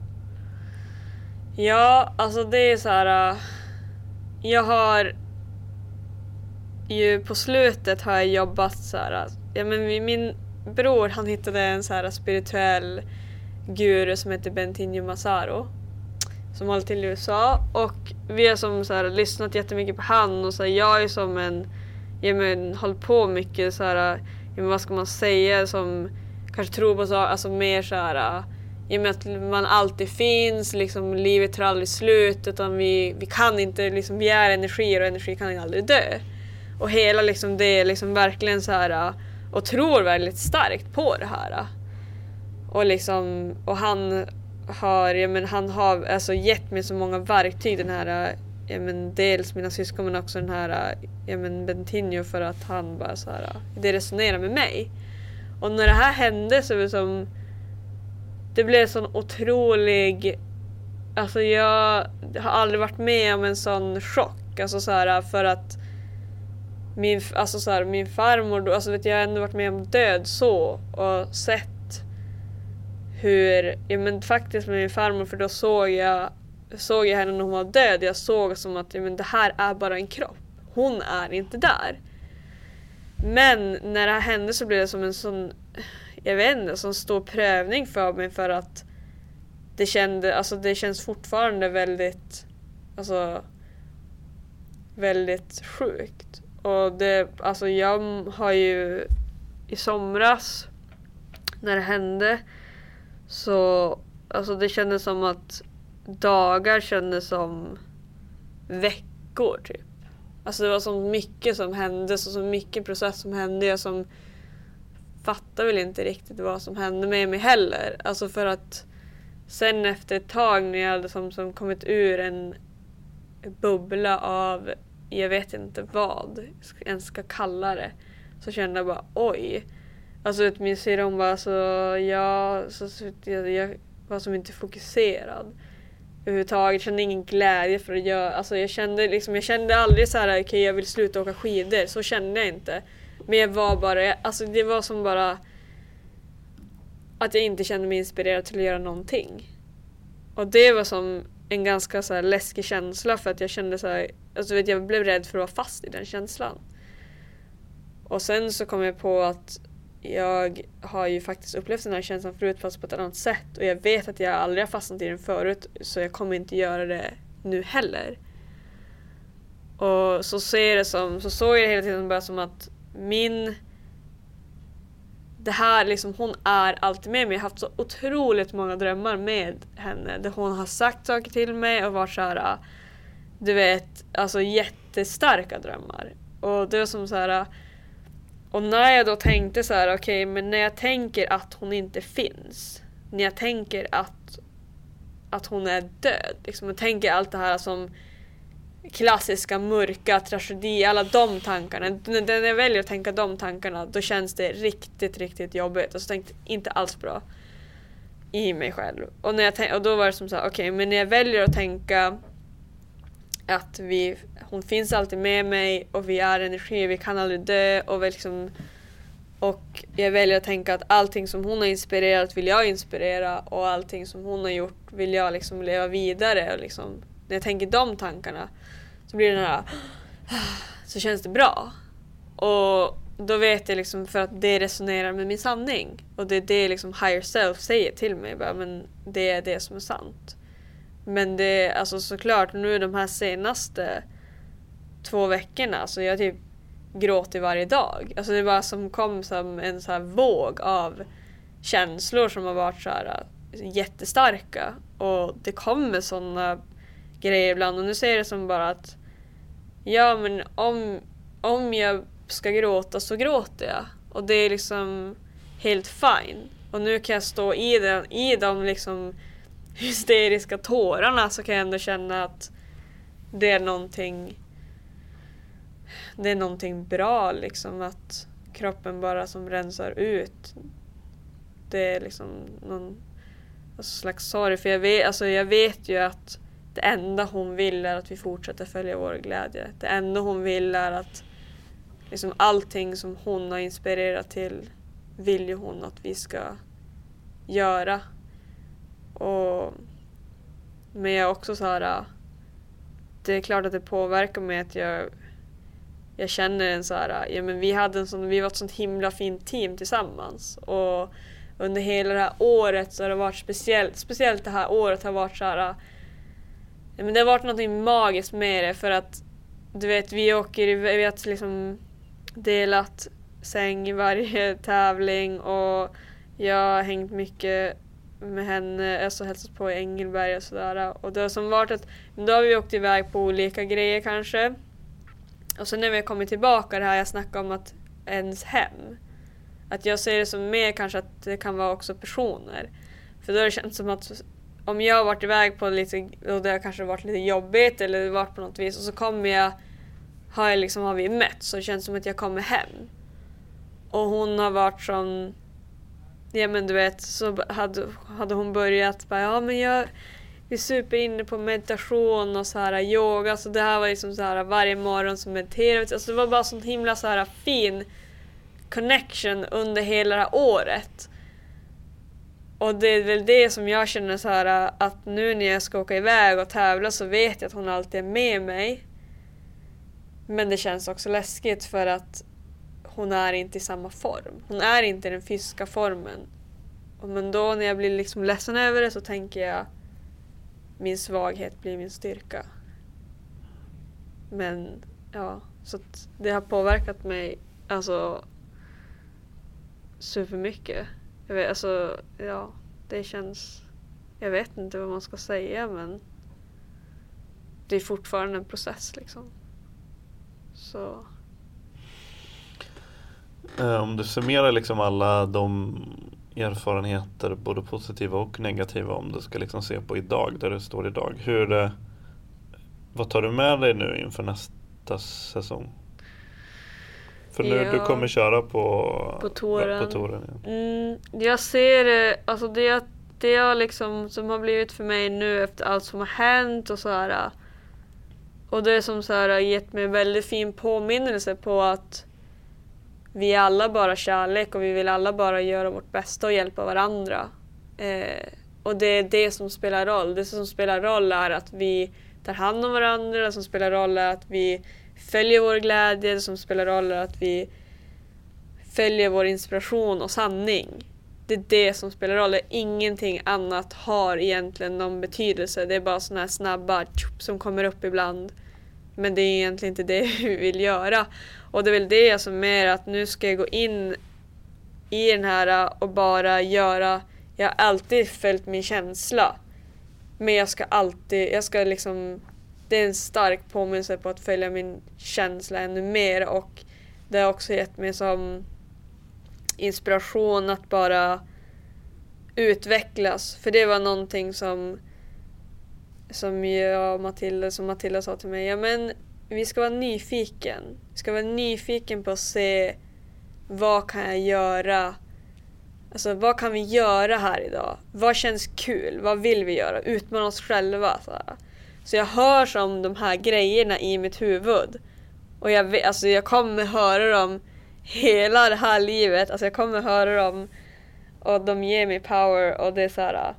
Ja, alltså det är så här, jag har ju på slutet har jag jobbat så här, ja men min bror han hittade en så här spirituell guru som heter Bentinho Massaro som håller till i U S A, och vi har som så här lyssnat jättemycket på han, och så här, jag är som en ja men hållit på mycket så här, ja men vad ska man säga, som kanske tror på så, alltså mer så här, i och med att man alltid finns, liksom livet tar aldrig slut, utan vi, vi kan inte liksom, vi är energier och energi kan aldrig dö. Och hela liksom det är liksom verkligen så här, och tror väldigt starkt på det här. Och liksom, och han har, ja men han har alltså gett mig så många verktyg, den här, ja men dels mina syskon men också den här, ja men Bentinho, för att han bara så här, det resonerar med mig. Och när det här hände så var det som, det blev en sån otrolig, alltså jag har aldrig varit med om en sån chock, alltså så här, för att min, alltså så här, min farmor då, alltså vet jag, jag har ändå varit med om död så och sett hur, ja men faktiskt med min farmor, för då såg jag såg jag henne när hon var död, jag såg som att ja, men det här är bara en kropp, hon är inte där. Men när det här hände så blev det som en sån, jag vet inte, sån stor prövning för mig, för att det kände, alltså det känns fortfarande väldigt, alltså väldigt sjukt. Och det, alltså jag har ju i somras när det hände, så alltså det kändes som att dagar kändes som veckor typ. Alltså det var så mycket som hände, så, så mycket process som hände. Jag som fattar väl inte riktigt vad som hände med mig heller. Alltså för att sen efter ett tag när jag hade som, som kommit ur en bubbla av, jag vet inte vad jag ens ska kalla det, så kände jag bara oj. Alltså min syrra hon bara så jag, så, så, jag, jag var som inte fokuserad överhuvudtaget, kände ingen glädje för att göra, alltså jag kände liksom, jag kände aldrig så här okej okay, jag vill sluta åka skidor, så kände jag inte. Men jag var bara, alltså det var som bara att jag inte kände mig inspirerad till att göra någonting. Och det var som en ganska så här läskig känsla, för att jag kände så här, alltså vet jag blev rädd för att vara fast i den känslan. Och sen så kom jag på att jag har ju faktiskt upplevt den här känslan förut, fast på ett annat sätt. Och jag vet att jag aldrig har fastnat i den förut, så jag kommer inte göra det nu heller. Och så ser det som, så såg jag det hela tiden bara som att min, det här liksom, hon är alltid med mig. Jag har haft så otroligt många drömmar med henne, där hon har sagt saker till mig och varit så här, du vet, alltså jättestarka drömmar. Och det var som så här. Och när jag då tänkte så här, okej, okay, men när jag tänker att hon inte finns, när jag tänker att att hon är död, liksom, jag tänker allt det här som klassiska mörka tragedi, alla de tankarna, när jag väljer att tänka de tankarna, då känns det riktigt, riktigt jobbigt. Och så tänkte jag inte alls bra i mig själv. Och, när jag tänk, och då var det som så här, okej, okay, men när jag väljer att tänka att vi, hon finns alltid med mig och vi är energi, vi kan aldrig dö, och, liksom, och jag väljer att tänka att allting som hon har inspirerat vill jag inspirera, och allting som hon har gjort vill jag liksom leva vidare. Och liksom, när jag tänker de tankarna så blir det här, så känns det bra. Och då vet jag liksom, för att det resonerar med min sanning, och det är det liksom higher self säger till mig, bara, men det är det som är sant. Men det är alltså såklart nu de här senaste två veckorna, så jag typ gråter varje dag. Alltså det var som kom som en så här våg av känslor som har varit så här jättestarka, och det kommer såna grejer ibland, och nu säger det som bara att ja, men om om jag ska gråta så gråter jag, och det är liksom helt fine. Och nu kan jag stå i den i de liksom hysteriska tårarna, så kan jag ändå känna att det är någonting det är någonting bra liksom, att kroppen bara som rensar ut. Det är liksom någon alltså, slags sorg, för jag vet, alltså, jag vet ju att det enda hon vill är att vi fortsätter följa vår glädje. Det enda hon vill är att liksom, allting som hon har inspirerat till vill ju hon att vi ska göra. Och men jag är också så här, det är klart att det påverkar mig att jag jag känner en så här, ja men vi hade en sån, vi var ett sånt himla fint team tillsammans, och under hela det här året så har det varit speciellt, speciellt det här året har varit så här, ja men det har varit något magiskt med det, för att du vet, vi åker, vi har liksom delat säng i varje tävling, och jag har hängt mycket med henne, alltså hälsat på i Engelberg och sådär, och det har som varit att då har vi åkt iväg på olika grejer kanske, och sen när vi har kommit tillbaka det här jag snackar om att ens hem, att jag ser det som mer kanske att det kan vara också personer, för då har det känts som att om jag har varit iväg på lite, och det har kanske varit lite jobbigt eller varit på något vis, och så kommer jag, har, jag liksom, har vi mött, så det känns som att jag kommer hem. Och hon har varit som, ja men du vet, så hade, hade hon börjat bara, ja men jag är super inne på meditation och så här yoga, så det här var liksom så här varje morgon som mediterade, alltså det var bara sån himla så här fin connection under hela det här året. Och det är väl det som jag känner så här, att nu när jag ska åka iväg och tävla så vet jag att hon alltid är med mig. Men det känns också läskigt för att hon är inte i samma form. Hon är inte i den fysiska formen. Men då när jag blir liksom ledsen över det så tänker jag, min svaghet blir min styrka. Men ja, så att det har påverkat mig alltså supermycket. Jag vet, alltså, ja, det känns, jag vet inte vad man ska säga, men det är fortfarande en process liksom. Så om du summerar liksom alla de erfarenheter, både positiva och negativa, om du ska liksom se på idag, där du står idag, hur, vad tar du med dig nu inför nästa säsong? För nu ja, du kommer köra på på touren. På touren ja. mm, jag ser alltså det, det är liksom som har blivit för mig nu efter allt som har hänt och så här, och det är som så här gett mig väldigt fin påminnelse på att vi är alla bara kärlek, och vi vill alla bara göra vårt bästa och hjälpa varandra. Eh, och det är det som spelar roll. Det som spelar roll är att vi tar hand om varandra. Det som spelar roll är att vi följer vår glädje. Det som spelar roll är att vi följer vår inspiration och sanning. Det är det som spelar roll. Ingenting annat har egentligen någon betydelse. Det är bara såna här snabba tjup, som kommer upp ibland. Men det är egentligen inte det vi vill göra. Och det är väl det som är att nu ska jag gå in i den här och bara göra, jag har alltid följt min känsla. Men jag ska alltid, jag ska liksom, det är en stark påminnelse på att följa min känsla ännu mer. Och det har också gett mig som inspiration att bara utvecklas. För det var någonting som som jag och Matilda, som Matilda sa till mig, ja men vi ska vara nyfiken. Vi ska vara nyfiken på att se vad kan jag göra? Alltså vad kan vi göra här idag? Vad känns kul? Vad vill vi göra? Utmana oss själva. Så, så jag hör som de här grejerna i mitt huvud. Och jag, vet, alltså jag kommer höra dem hela det här livet. Alltså jag kommer höra dem och de ger mig power, och det är så här.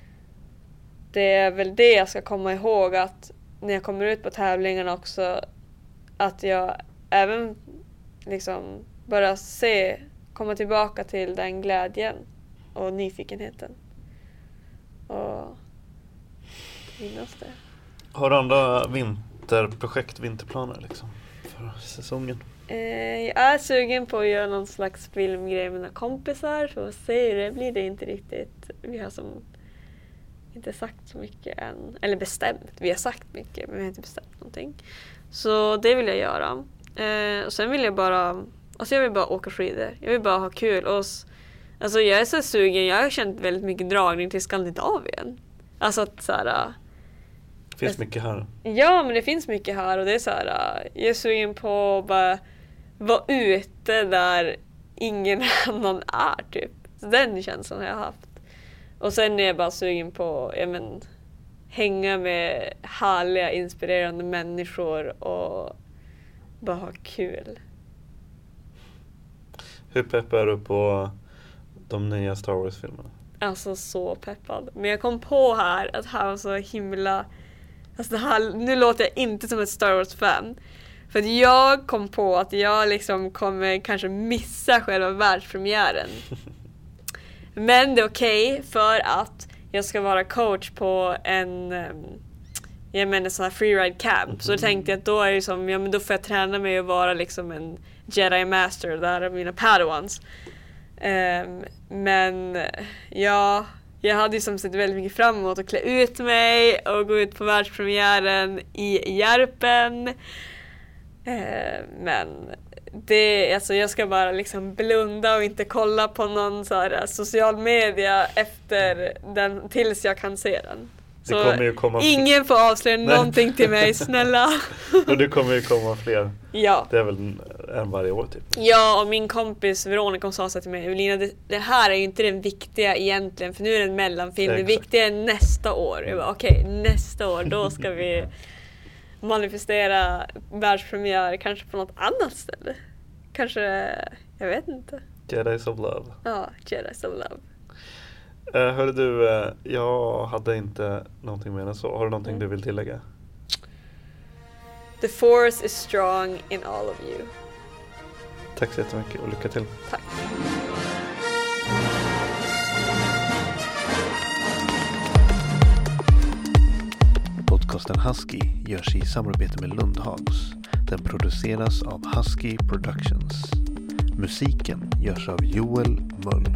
Det är väl det jag ska komma ihåg, att när jag kommer ut på tävlingarna också, att jag även liksom bara se, komma tillbaka till den glädjen och nyfikenheten och minnas det. Har du andra vinterprojekt, vinterplaner liksom för säsongen? Eh, jag är sugen på att göra någon slags filmgrej med mina kompisar, så se hur det blir. Det inte riktigt, vi har som inte sagt så mycket än. Eller bestämt. Vi har sagt mycket, men vi har inte bestämt någonting. Så det vill jag göra. Eh, och sen vill jag bara, alltså jag vill bara åka skidor. Jag vill bara ha kul. Och, alltså jag är så sugen. Jag har känt väldigt mycket dragning till Skandinavien. Alltså att så här, Det finns mycket här. Ja, men det finns mycket här och det är så här, jag är sugen på att bara vara ute där ingen annan är typ. Så den känslan har jag haft. Och sen är jag bara sugen på, jag men, hänga med härliga, inspirerande människor och bara ha kul. Hur pepp är du på de nya Star Wars-filmerna? Alltså så peppad. Men jag kom på här att här var så himla... Alltså det här, nu låter jag inte som ett Star Wars-fan. För att jag kom på att jag liksom kommer kanske missa själva världspremiären. Men det är okej okay för att jag ska vara coach på en... Jag menar sån här freeride camp. Mm-hmm. Så då tänkte jag att då är det som, ja men då får jag träna mig att vara liksom en Jedi Master där är mina Padawans. Um, men ja, jag hade ju som sett väldigt mycket fram emot att klä ut mig och gå ut på världspremiären i Järpen. Uh, men det, alltså jag ska bara liksom blunda och inte kolla på någon så här social media efter den, tills jag kan se den. Så kommer ju komma ingen får avslöja någonting till mig, snälla. Och det kommer ju komma fler. Ja. Det är väl en varje år typ. Ja, och min kompis Veronica sa så till mig, Evelina, det, det här är ju inte den viktiga egentligen, för nu är det en mellanfilm. Det, det viktiga är nästa år. Jag bara, okej, okay, nästa år, då ska vi manifestera världspremiär kanske på något annat ställe. Kanske, jag vet inte. Jedis of Love. Ja, Jedis of Love. Uh, hörde du, uh, jag hade inte någonting mer än så. Har du någonting mm. du vill tillägga? The force is strong in all of you. Tack så jättemycket och lycka till. Tack. Podcasten Husky görs i samarbete med Lundhags. Den produceras av Husky Productions. Musiken görs av Joel Mull.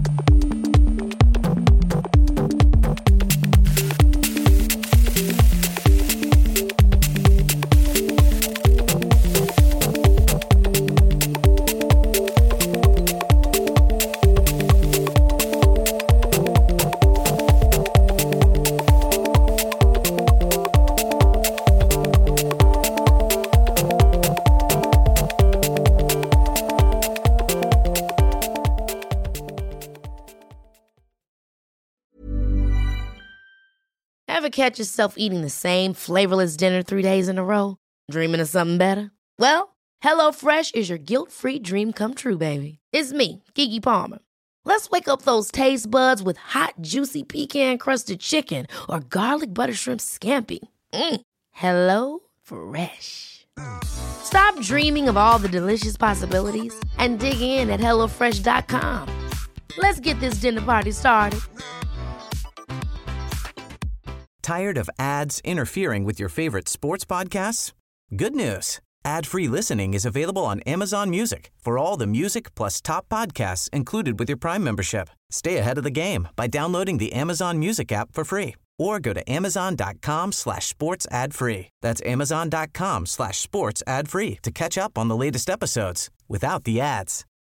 Ever catch yourself eating the same flavorless dinner three days in a row? Dreaming of something better? Well, HelloFresh is your guilt-free dream come true, baby. It's me, Keke Palmer. Let's wake up those taste buds with hot, juicy pecan-crusted chicken or garlic butter shrimp scampi. Mm. Hello Fresh. Stop dreaming of all the delicious possibilities and dig in at hello fresh dot com. Let's get this dinner party started. Tired of ads interfering with your favorite sports podcasts? Good news. Ad-free listening is available on Amazon Music for all the music plus top podcasts included with your Prime membership. Stay ahead of the game by downloading the Amazon Music app for free or go to amazon.com slash sports ad free. That's amazon.com slash sports ad free to catch up on the latest episodes without the ads.